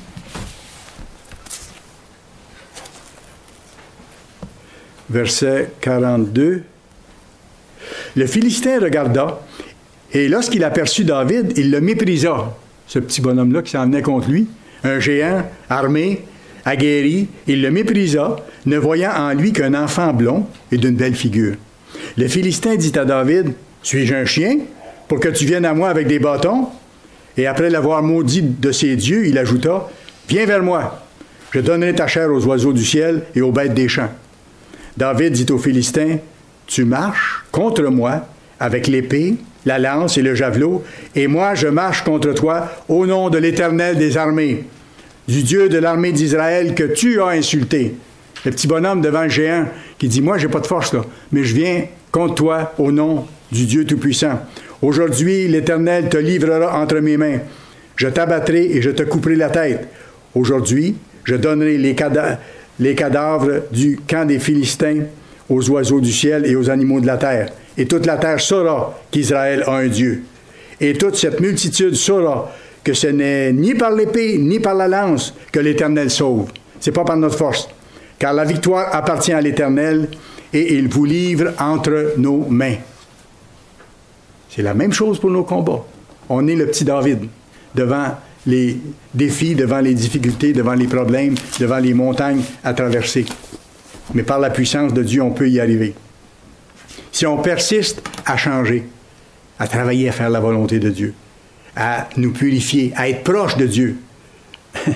Verset 42. Le Philistin regarda, et lorsqu'il aperçut David, il le méprisa, ce petit bonhomme-là qui s'en venait contre lui, un géant armé, aguerri, il le méprisa, ne voyant en lui qu'un enfant blond et d'une belle figure. Le Philistin dit à David, « Suis-je un chien pour que tu viennes à moi avec des bâtons? » Et après l'avoir maudit de ses dieux, il ajouta, « Viens vers moi, je donnerai ta chair aux oiseaux du ciel et aux bêtes des champs. » David dit au Philistin, « Tu marches contre moi avec l'épée, la lance et le javelot, et moi je marche contre toi au nom de l'Éternel des armées, du Dieu de l'armée d'Israël que tu as insulté. » Le petit bonhomme devant le géant qui dit, « Moi, j'ai pas de force, là, mais je viens contre toi au nom du Dieu Tout-Puissant. Aujourd'hui, l'Éternel te livrera entre mes mains. Je t'abattrai et je te couperai la tête. Aujourd'hui, je donnerai les cadavres du camp des Philistins aux oiseaux du ciel et aux animaux de la terre. Et toute la terre saura qu'Israël a un Dieu. Et toute cette multitude saura que ce n'est ni par l'épée, ni par la lance que l'Éternel sauve. C'est pas par notre force. Car la victoire appartient à l'Éternel et il vous livre entre nos mains. » C'est la même chose pour nos combats. On est le petit David devant les défis, devant les difficultés, devant les problèmes, devant les montagnes à traverser. Mais par la puissance de Dieu, on peut y arriver. Si on persiste à changer, à travailler à faire la volonté de Dieu, à nous purifier, à être proche de Dieu,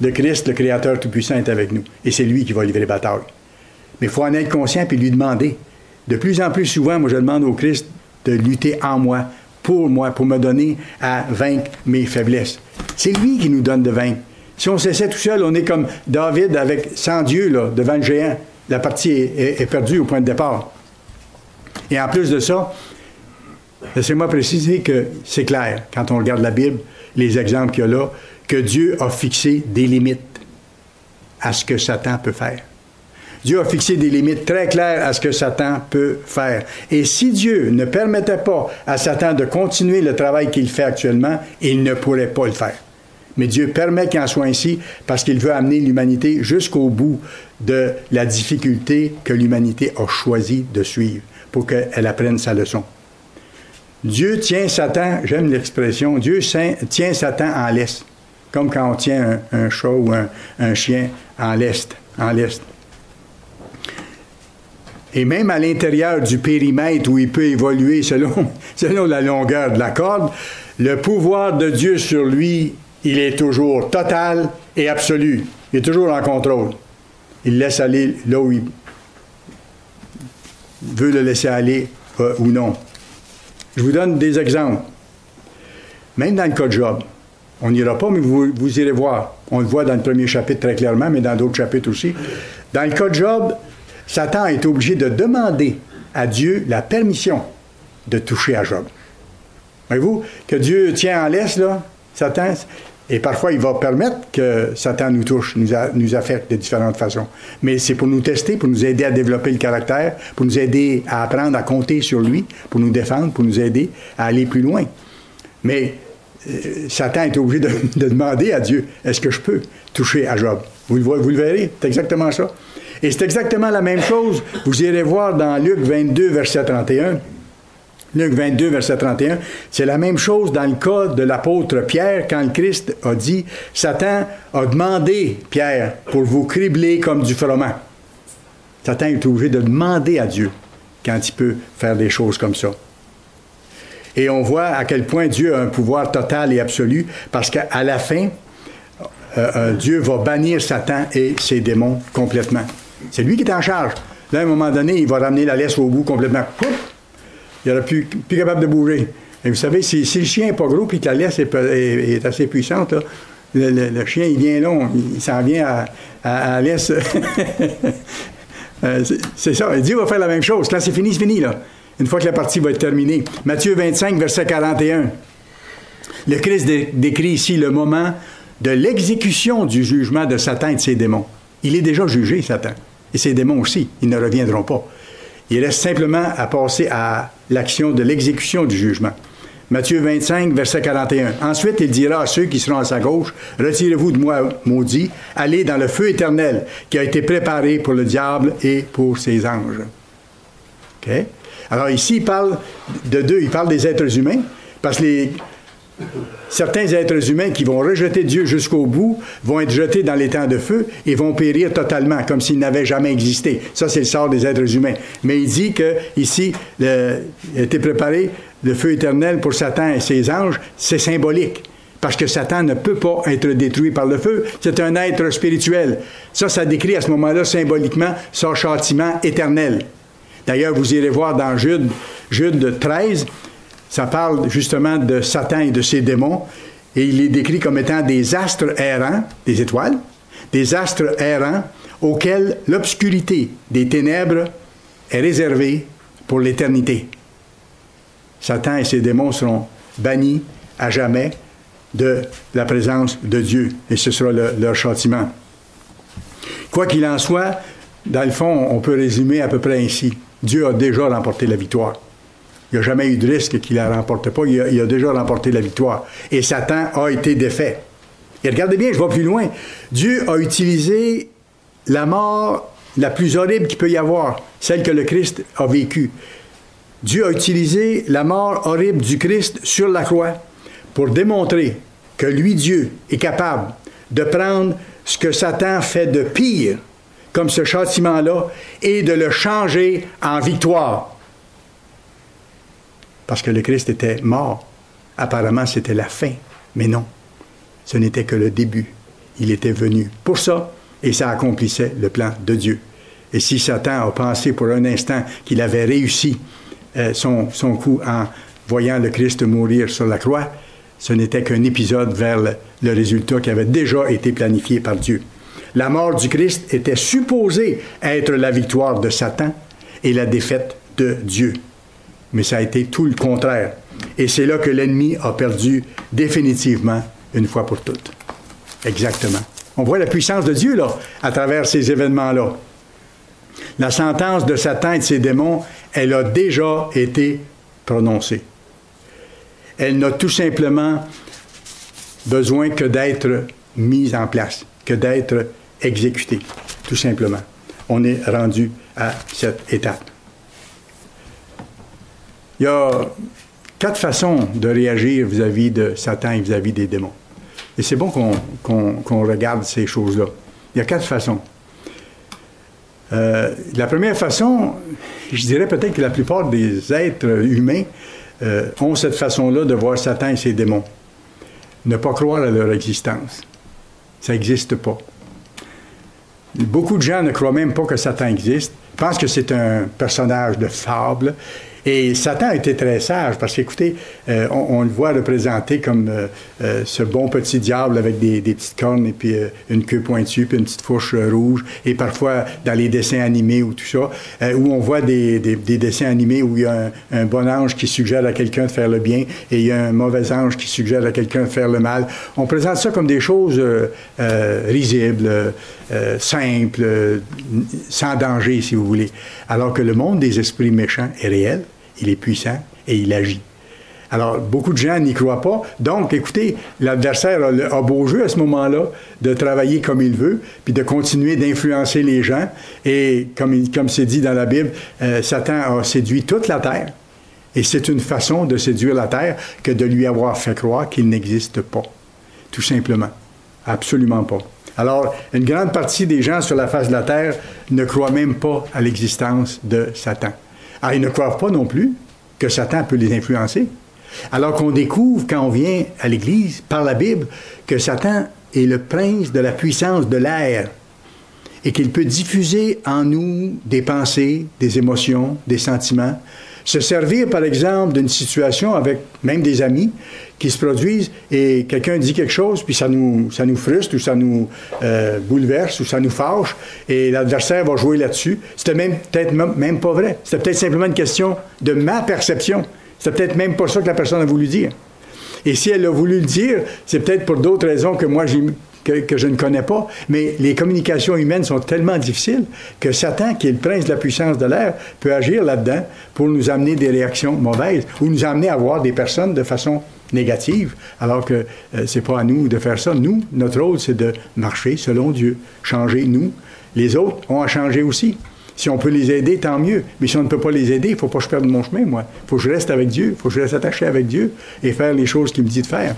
Le Christ, le Créateur Tout-Puissant, est avec nous. Et c'est lui qui va livrer les batailles. Mais il faut en être conscient et lui demander. De plus en plus souvent, moi, je demande au Christ de lutter en moi, pour me donner à vaincre mes faiblesses. C'est lui qui nous donne de vaincre. Si on s'essaie tout seul, on est comme David sans Dieu, là, devant le géant. La partie est perdue au point de départ. Et en plus de ça, laissez-moi préciser que c'est clair, quand on regarde la Bible, les exemples qu'il y a là, que Dieu a fixé des limites à ce que Satan peut faire. Dieu a fixé des limites très claires à ce que Satan peut faire. Et si Dieu ne permettait pas à Satan de continuer le travail qu'il fait actuellement, il ne pourrait pas le faire. Mais Dieu permet qu'il en soit ainsi parce qu'il veut amener l'humanité jusqu'au bout de la difficulté que l'humanité a choisi de suivre pour qu'elle apprenne sa leçon. Dieu tient Satan, j'aime l'expression, Dieu tient Satan en laisse, comme quand on tient un chat ou un chien en lest. Et même à l'intérieur du périmètre où il peut évoluer selon la longueur de la corde, le pouvoir de Dieu sur lui, il est toujours total et absolu. Il est toujours en contrôle. Il laisse aller là où il veut le laisser aller ou non. Je vous donne des exemples. Même dans le cas de Job, on n'ira pas, mais vous irez voir. On le voit dans le premier chapitre très clairement, mais dans d'autres chapitres aussi. Dans le cas de Job, Satan est obligé de demander à Dieu la permission de toucher à Job. Voyez-vous, que Dieu tient en laisse, là, Satan, et parfois il va permettre que Satan nous touche, nous affecte de différentes façons. Mais c'est pour nous tester, pour nous aider à développer le caractère, pour nous aider à apprendre à compter sur lui, pour nous défendre, pour nous aider à aller plus loin. Mais Satan est obligé de demander à Dieu, est-ce que je peux toucher à Job? Vous le verrez, c'est exactement ça. Et c'est exactement la même chose, vous irez voir dans Luc 22, verset 31. Luc 22, verset 31, c'est la même chose dans le cas de l'apôtre Pierre, quand le Christ a dit, Satan a demandé, Pierre, pour vous cribler comme du froment. Satan est obligé de demander à Dieu quand il peut faire des choses comme ça. Et on voit à quel point Dieu a un pouvoir total et absolu, parce qu'à la fin, Dieu va bannir Satan et ses démons complètement. C'est lui qui est en charge. Là, à un moment donné, il va ramener la laisse au bout complètement. Pouf! Il n'aura plus capable de bouger. Et vous savez, si le chien n'est pas gros et que la laisse est assez puissante, là, le chien, il vient long, il s'en vient à la laisse. C'est ça. Dieu va faire la même chose. Quand c'est fini, là. Une fois que la partie va être terminée. Matthieu 25, verset 41. Le Christ décrit ici le moment de l'exécution du jugement de Satan et de ses démons. Il est déjà jugé, Satan. Et ses démons aussi. Ils ne reviendront pas. Il reste simplement à passer à l'action de l'exécution du jugement. Matthieu 25, verset 41. Ensuite, il dira à ceux qui seront à sa gauche, « Retirez-vous de moi, maudits, allez dans le feu éternel qui a été préparé pour le diable et pour ses anges. » OK? Alors ici, il parle de deux. Il parle des êtres humains, parce que certains êtres humains qui vont rejeter Dieu jusqu'au bout vont être jetés dans les temps de feu et vont périr totalement, comme s'ils n'avaient jamais existé. Ça, c'est le sort des êtres humains. Mais il dit que ici, il a été préparé le feu éternel pour Satan et ses anges. C'est symbolique, parce que Satan ne peut pas être détruit par le feu. C'est un être spirituel. Ça décrit à ce moment-là symboliquement son châtiment éternel. D'ailleurs, vous irez voir dans Jude 13, ça parle justement de Satan et de ses démons, et il est décrit comme étant des astres errants, des étoiles, des astres errants auxquels l'obscurité des ténèbres est réservée pour l'éternité. Satan et ses démons seront bannis à jamais de la présence de Dieu, et ce sera leur châtiment. Quoi qu'il en soit, dans le fond, on peut résumer à peu près ainsi. Dieu a déjà remporté la victoire. Il n'y a jamais eu de risque qu'il ne la remporte pas. Il a déjà remporté la victoire. Et Satan a été défait. Et regardez bien, je vais plus loin. Dieu a utilisé la mort la plus horrible qu'il peut y avoir, celle que le Christ a vécue. Dieu a utilisé la mort horrible du Christ sur la croix pour démontrer que lui, Dieu, est capable de prendre ce que Satan fait de pire, comme ce châtiment-là, et de le changer en victoire. Parce que le Christ était mort. Apparemment, c'était la fin. Mais non, ce n'était que le début. il était venu pour ça, et ça accomplissait le plan de Dieu. Et si Satan a pensé pour un instant qu'il avait réussi son coup en voyant le Christ mourir sur la croix, ce n'était qu'un épisode vers le résultat qui avait déjà été planifié par Dieu. La mort du Christ était supposée être la victoire de Satan et la défaite de Dieu. Mais ça a été tout le contraire. Et c'est là que l'ennemi a perdu définitivement une fois pour toutes. Exactement. On voit la puissance de Dieu, là, à travers ces événements-là. La sentence de Satan et de ses démons, elle a déjà été prononcée. Elle n'a tout simplement besoin que d'être mise en place, que d'être exécutée, tout simplement. On est rendu à cette étape. Il y a 4 façons de réagir vis-à-vis de Satan et vis-à-vis des démons. Et c'est bon qu'on regarde ces choses-là. Il y a 4 façons. La première façon, je dirais peut-être que la plupart des êtres humains ont cette façon-là de voir Satan et ses démons. Ne pas croire à leur existence. Ça n'existe pas. Beaucoup de gens ne croient même pas que Satan existe, pensent que c'est un personnage de fable. Et Satan a été très sage parce qu'écoutez, on le voit représenté comme ce bon petit diable avec des petites cornes et puis une queue pointue puis une petite fourche rouge. Et parfois, dans les dessins animés ou tout ça, où on voit des dessins animés où il y a un bon ange qui suggère à quelqu'un de faire le bien et il y a un mauvais ange qui suggère à quelqu'un de faire le mal. On présente ça comme des choses risibles, simples, sans danger, si vous voulez. Alors que le monde des esprits méchants est réel. Il est puissant et il agit. Alors, beaucoup de gens n'y croient pas. Donc, écoutez, l'adversaire a beau jeu à ce moment-là de travailler comme il veut, puis de continuer d'influencer les gens. Et comme c'est dit dans la Bible, Satan a séduit toute la terre. Et c'est une façon de séduire la terre que de lui avoir fait croire qu'il n'existe pas. Tout simplement. Absolument pas. Alors, une grande partie des gens sur la face de la terre ne croient même pas à l'existence de Satan. Ah, ils ne croient pas non plus que Satan peut les influencer. Alors qu'on découvre, quand on vient à l'Église, par la Bible, que Satan est le prince de la puissance de l'air et qu'il peut diffuser en nous des pensées, des émotions, des sentiments, se servir, par exemple, d'une situation avec même des amis qui se produisent et quelqu'un dit quelque chose, puis ça nous frustre ou ça nous bouleverse ou ça nous fâche et l'adversaire va jouer là-dessus. C'était peut-être même pas vrai. C'était peut-être simplement une question de ma perception. C'était peut-être même pas ça que la personne a voulu dire. Et si elle a voulu le dire, c'est peut-être pour d'autres raisons que moi que je ne connais pas, mais les communications humaines sont tellement difficiles que Satan, qui est le prince de la puissance de l'air, peut agir là-dedans pour nous amener des réactions mauvaises ou nous amener à voir des personnes de façon négative, alors que c'est pas à nous de faire ça. Nous, notre rôle, c'est de marcher selon Dieu, changer nous. Les autres ont à changer aussi. Si on peut les aider, tant mieux. Mais si on ne peut pas les aider, il ne faut pas que je perde mon chemin, moi. Il faut que je reste avec Dieu, il faut que je reste attaché avec Dieu et faire les choses qu'il me dit de faire.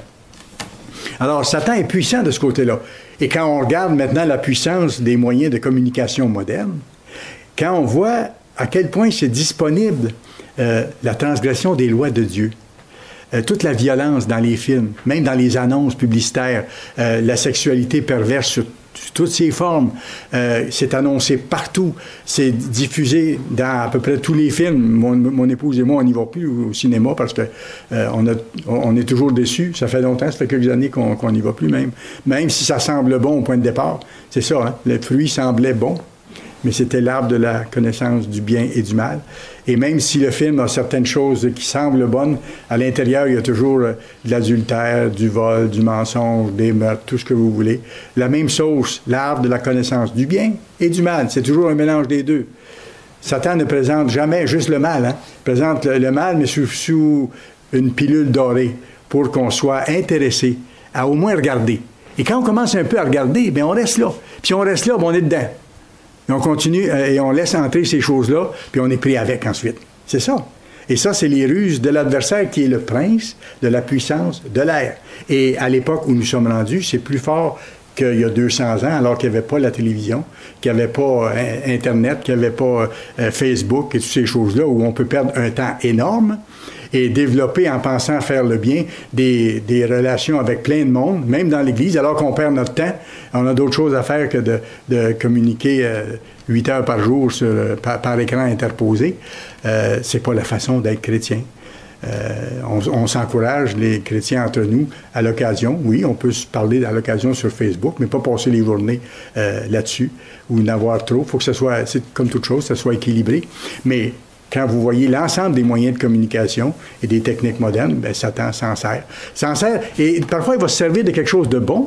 Alors, Satan est puissant de ce côté-là. Et quand on regarde maintenant la puissance des moyens de communication modernes, quand on voit à quel point c'est disponible la transgression des lois de Dieu, toute la violence dans les films, même dans les annonces publicitaires, la sexualité perverse sur toutes ses formes, c'est annoncé partout, c'est diffusé dans à peu près tous les films. Mon épouse et moi, on n'y va plus au cinéma parce que on est toujours déçus. Ça fait longtemps, ça fait quelques années qu'on n'y va plus même si ça semble bon au point de départ. C'est ça, hein? Le fruit semblait bon, mais c'était l'arbre de la connaissance du bien et du mal. Et même si le film a certaines choses qui semblent bonnes, à l'intérieur, il y a toujours de l'adultère, du vol, du mensonge, des meurtres, tout ce que vous voulez. La même sauce, l'arbre de la connaissance du bien et du mal. C'est toujours un mélange des deux. Satan ne présente jamais juste le mal. Hein? Il présente le mal, mais sous une pilule dorée pour qu'on soit intéressé à au moins regarder. Et quand on commence un peu à regarder, bien on reste là. Puis si on reste là, bien on est dedans. Et on continue et on laisse entrer ces choses-là, puis on est pris avec ensuite. C'est ça. Et ça, c'est les ruses de l'adversaire qui est le prince de la puissance de l'air. Et à l'époque où nous sommes rendus, c'est plus fort qu'il y a 200 ans, alors qu'il n'y avait pas la télévision, qu'il n'y avait pas Internet, qu'il n'y avait pas Facebook et toutes ces choses-là, où on peut perdre un temps énorme et développer, en pensant faire le bien, des relations avec plein de monde, même dans l'Église, alors qu'on perd notre temps. On a d'autres choses à faire que de communiquer 8 heures par jour par écran interposé. C'est pas la façon d'être chrétien. On s'encourage, les chrétiens entre nous, à l'occasion. Oui, on peut se parler à l'occasion sur Facebook, mais pas passer les journées là-dessus ou n'avoir trop. Il faut que ce soit, c'est comme toute chose, que ce soit équilibré. Mais quand vous voyez l'ensemble des moyens de communication et des techniques modernes, bien, Satan s'en sert. Et parfois, il va se servir de quelque chose de bon,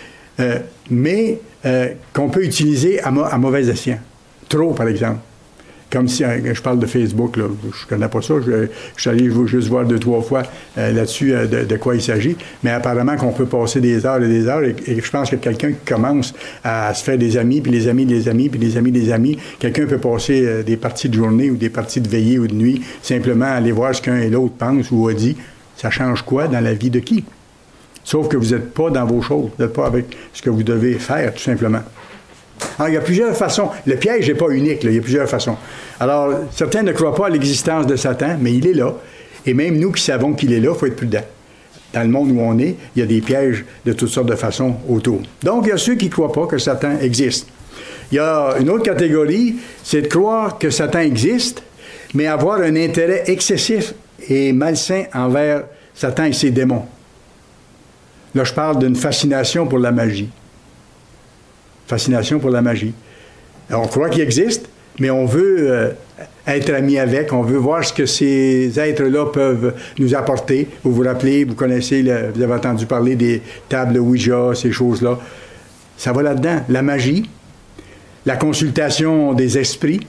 mais qu'on peut utiliser à mauvais escient. Trop, par exemple. Comme si, je parle de Facebook, là, je ne connais pas ça, je suis allé juste voir 2-3 fois là-dessus de quoi il s'agit, mais apparemment qu'on peut passer des heures et des heures, et je pense que quelqu'un qui commence à se faire des amis, puis les amis des amis, puis les amis des amis, quelqu'un peut passer des parties de journée ou des parties de veillée ou de nuit, simplement aller voir ce qu'un et l'autre pensent ou a dit. Ça change quoi dans la vie de qui? Sauf que vous n'êtes pas dans vos choses, vous n'êtes pas avec ce que vous devez faire, tout simplement. Alors, il y a plusieurs façons. Le piège n'est pas unique, là, il y a plusieurs façons. Alors, certains ne croient pas à l'existence de Satan, mais il est là. Et même nous qui savons qu'il est là, il faut être prudent. Dans le monde où on est, il y a des pièges de toutes sortes de façons autour. Donc, il y a ceux qui ne croient pas que Satan existe. Il y a une autre catégorie, c'est de croire que Satan existe, mais avoir un intérêt excessif et malsain envers Satan et ses démons. Là, je parle d'une fascination pour la magie. Fascination pour la magie. Alors, on croit qu'il existe, mais on veut être amis avec, on veut voir ce que ces êtres-là peuvent nous apporter. Vous vous rappelez, vous connaissez, vous avez entendu parler des tables Ouija, ces choses-là. Ça va là-dedans. La magie, la consultation des esprits.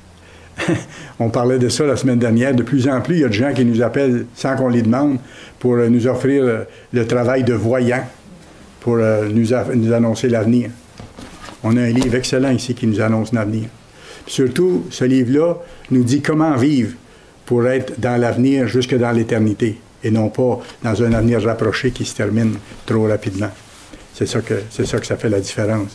On parlait de ça la semaine dernière. De plus en plus, il y a des gens qui nous appellent sans qu'on les demande pour nous offrir le travail de voyant, pour nous annoncer l'avenir. On a un livre excellent ici qui nous annonce l'avenir. Surtout, ce livre-là nous dit comment vivre pour être dans l'avenir jusque dans l'éternité et non pas dans un avenir rapproché qui se termine trop rapidement. C'est ça que ça fait la différence.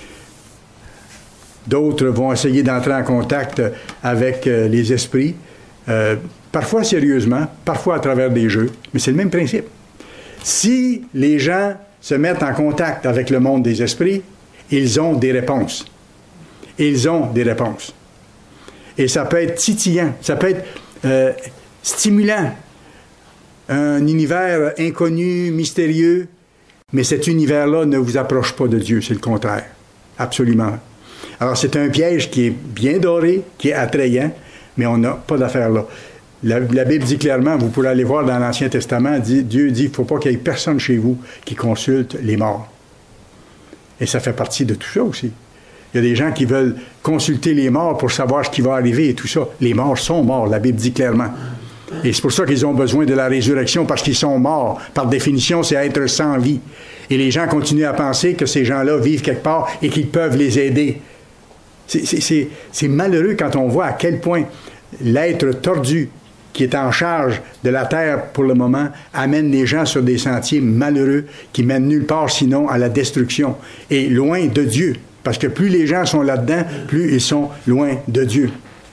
D'autres vont essayer d'entrer en contact avec les esprits, parfois sérieusement, parfois à travers des jeux, mais c'est le même principe. Si les gens se mettent en contact avec le monde des esprits, ils ont des réponses. Ils ont des réponses. Et ça peut être titillant, ça peut être stimulant. Un univers inconnu, mystérieux, mais cet univers-là ne vous approche pas de Dieu, c'est le contraire. Absolument. Alors, c'est un piège qui est bien doré, qui est attrayant, mais on n'a pas d'affaire là. La Bible dit clairement, vous pourrez aller voir dans l'Ancien Testament, Dieu dit qu'il ne faut pas qu'il y ait personne chez vous qui consulte les morts. Et ça fait partie de tout ça aussi. Il y a des gens qui veulent consulter les morts pour savoir ce qui va arriver et tout ça. Les morts sont morts, la Bible dit clairement. Et c'est pour ça qu'ils ont besoin de la résurrection, parce qu'ils sont morts. Par définition, c'est être sans vie. Et les gens continuent à penser que ces gens-là vivent quelque part et qu'ils peuvent les aider. C'est malheureux quand on voit à quel point l'être tordu qui est en charge de la terre pour le moment, amène les gens sur des sentiers malheureux qui mènent nulle part sinon à la destruction et loin de Dieu. Parce que plus les gens sont là-dedans, plus ils sont loin de Dieu.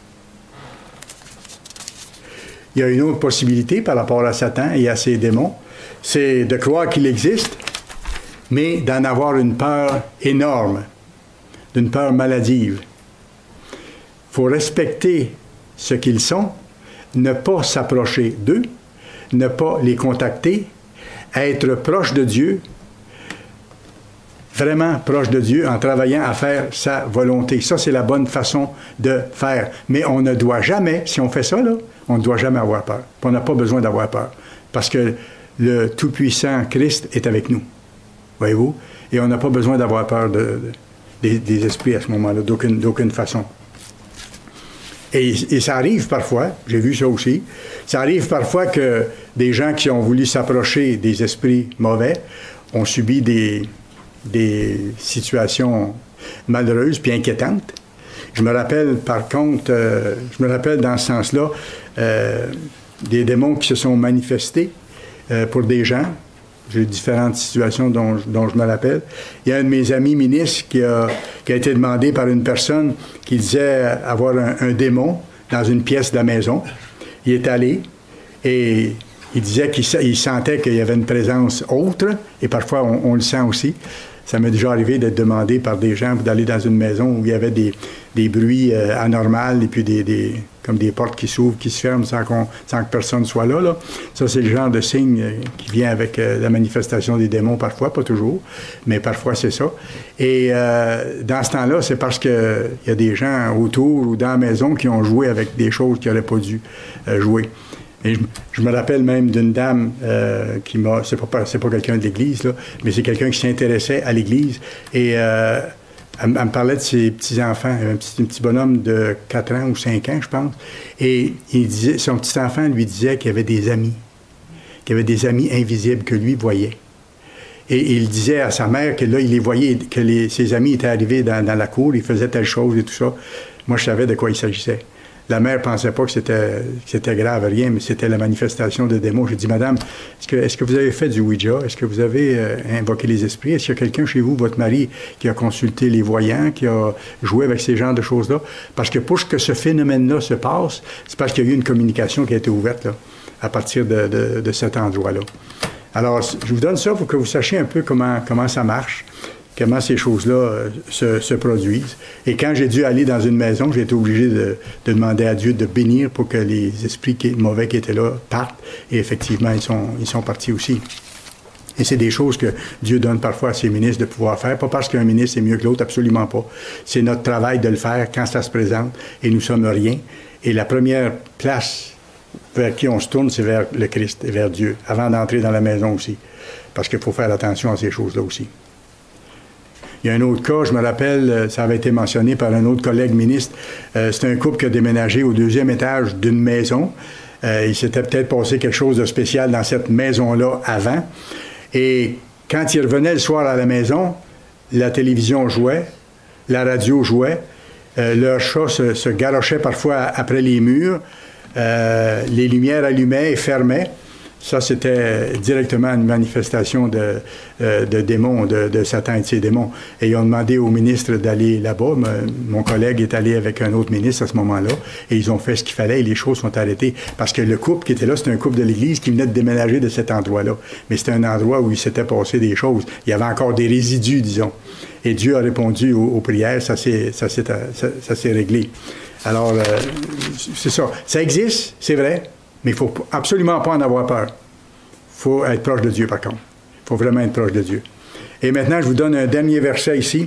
Il y a une autre possibilité par rapport à Satan et à ses démons, c'est de croire qu'il existe, mais d'en avoir une peur énorme, d'une peur maladive. Il faut respecter ce qu'ils sont, ne pas s'approcher d'eux, ne pas les contacter, être proche de Dieu, vraiment proche de Dieu en travaillant à faire sa volonté. Ça, c'est la bonne façon de faire. Mais on ne doit jamais, si on fait ça, là, on ne doit jamais avoir peur. On n'a pas besoin d'avoir peur. Parce que le Tout-Puissant Christ est avec nous. Voyez-vous? Et on n'a pas besoin d'avoir peur des esprits à ce moment-là, d'aucune façon. Et ça arrive parfois, j'ai vu ça aussi, ça arrive parfois que des gens qui ont voulu s'approcher des esprits mauvais ont subi des situations malheureuses puis inquiétantes. Je me rappelle, par contre, dans ce sens-là, des démons qui se sont manifestés pour des gens, J'ai différentes situations dont je me rappelle. Il y a un de mes amis ministres qui a été demandé par une personne qui disait avoir un démon dans une pièce de la maison. Il est allé et il disait qu'il sentait qu'il y avait une présence autre, et parfois on le sent aussi. Ça m'est déjà arrivé d'être demandé par des gens d'aller dans une maison où il y avait des bruits anormaux et puis comme des portes qui s'ouvrent, qui se ferment sans que personne soit là. Ça, c'est le genre de signe qui vient avec la manifestation des démons parfois, pas toujours, mais parfois c'est ça. Et dans ce temps-là, c'est parce qu'il y a des gens autour ou dans la maison qui ont joué avec des choses qu'ils n'auraient pas dû jouer. Et je me rappelle même d'une dame qui m'a... C'est pas quelqu'un de l'Église, là, mais c'est quelqu'un qui s'intéressait à l'Église. Et elle me parlait de ses petits-enfants. Un petit bonhomme de 4 ans ou 5 ans, je pense. Et son petit-enfant lui disait qu'il y avait des amis. Qu'il y avait des amis invisibles que lui voyait. Et il disait à sa mère que là, il les voyait, que ses amis étaient arrivés dans la cour, ils faisaient telle chose et tout ça. Moi, je savais de quoi il s'agissait. La mère ne pensait pas que c'était grave, rien, mais c'était la manifestation de démons. J'ai dit, madame, est-ce que vous avez fait du Ouija? Est-ce que vous avez invoqué les esprits? Est-ce qu'il y a quelqu'un chez vous, votre mari, qui a consulté les voyants, qui a joué avec ces genres de choses-là? Parce que pour que ce phénomène-là se passe, c'est parce qu'il y a eu une communication qui a été ouverte là, à partir de cet endroit-là. Alors, je vous donne ça pour que vous sachiez un peu comment ça marche, comment ces choses-là se produisent. Et quand j'ai dû aller dans une maison, j'ai été obligé de demander à Dieu de bénir pour que les esprits mauvais qui étaient là partent. Et effectivement, ils sont partis aussi. Et c'est des choses que Dieu donne parfois à ses ministres de pouvoir faire. Pas parce qu'un ministre est mieux que l'autre, absolument pas. C'est notre travail de le faire quand ça se présente. Et nous sommes rien. Et la première place vers qui on se tourne, c'est vers le Christ et vers Dieu, avant d'entrer dans la maison aussi. Parce qu'il faut faire attention à ces choses-là aussi. Il y a un autre cas, je me rappelle, ça avait été mentionné par un autre collègue ministre. C'est un couple qui a déménagé au 2e étage d'une maison. Il s'était peut-être passé quelque chose de spécial dans cette maison-là avant. Et quand ils revenaient le soir à la maison, la télévision jouait, la radio jouait, leur chat se garochait parfois après les murs, les lumières allumaient et fermaient. Ça, c'était directement une manifestation de démons, de Satan et de ses démons. Et ils ont demandé au ministre d'aller là-bas. Mon collègue est allé avec un autre ministre à ce moment-là. Et ils ont fait ce qu'il fallait et les choses sont arrêtées. Parce que le couple qui était là, c'était un couple de l'Église qui venait de déménager de cet endroit-là. Mais c'était un endroit où il s'était passé des choses. Il y avait encore des résidus, disons. Et Dieu a répondu aux prières. Ça s'est réglé. Alors, c'est ça. Ça existe, c'est vrai. Mais il ne faut absolument pas en avoir peur. Il faut être proche de Dieu, par contre. Il faut vraiment être proche de Dieu. Et maintenant, je vous donne un dernier verset ici.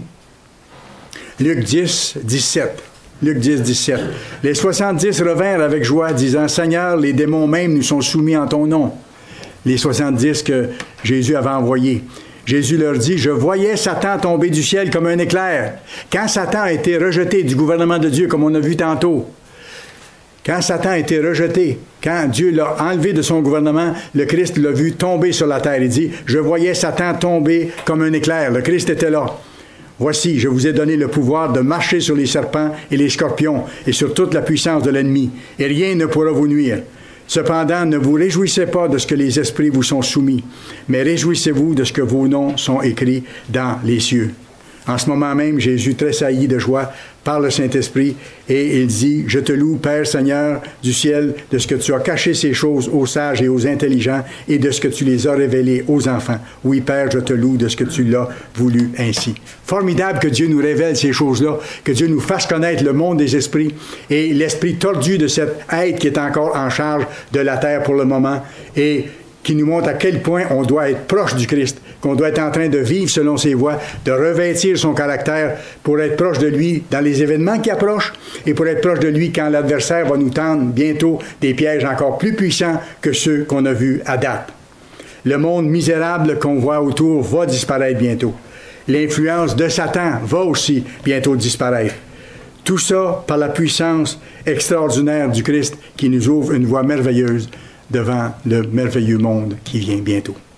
Luc 10, 17. Luc 10, 17. Les 70 revinrent avec joie, disant, « Seigneur, les démons même nous sont soumis en ton nom. » Les 70 que Jésus avait envoyés. Jésus leur dit, « Je voyais Satan tomber du ciel comme un éclair. » Quand Satan a été rejeté du gouvernement de Dieu, comme on a vu tantôt, quand Satan a été rejeté, quand Dieu l'a enlevé de son gouvernement, le Christ l'a vu tomber sur la terre. Il dit, « Je voyais Satan tomber comme un éclair. » Le Christ était là. « Voici, je vous ai donné le pouvoir de marcher sur les serpents et les scorpions et sur toute la puissance de l'ennemi, et rien ne pourra vous nuire. Cependant, ne vous réjouissez pas de ce que les esprits vous sont soumis, mais réjouissez-vous de ce que vos noms sont écrits dans les cieux. » En ce moment même, Jésus tressaillit de joie par le Saint-Esprit et il dit, « Je te loue, Père Seigneur du ciel, de ce que tu as caché ces choses aux sages et aux intelligents et de ce que tu les as révélées aux enfants. Oui, Père, je te loue de ce que tu l'as voulu ainsi. » Formidable que Dieu nous révèle ces choses-là, que Dieu nous fasse connaître le monde des esprits et l'esprit tordu de cet être qui est encore en charge de la terre pour le moment et qui nous montre à quel point on doit être proche du Christ, qu'on doit être en train de vivre selon ses voies, de revêtir son caractère pour être proche de lui dans les événements qui approchent et pour être proche de lui quand l'adversaire va nous tendre bientôt des pièges encore plus puissants que ceux qu'on a vus à date. Le monde misérable qu'on voit autour va disparaître bientôt. L'influence de Satan va aussi bientôt disparaître. Tout ça par la puissance extraordinaire du Christ qui nous ouvre une voie merveilleuse devant le merveilleux monde qui vient bientôt.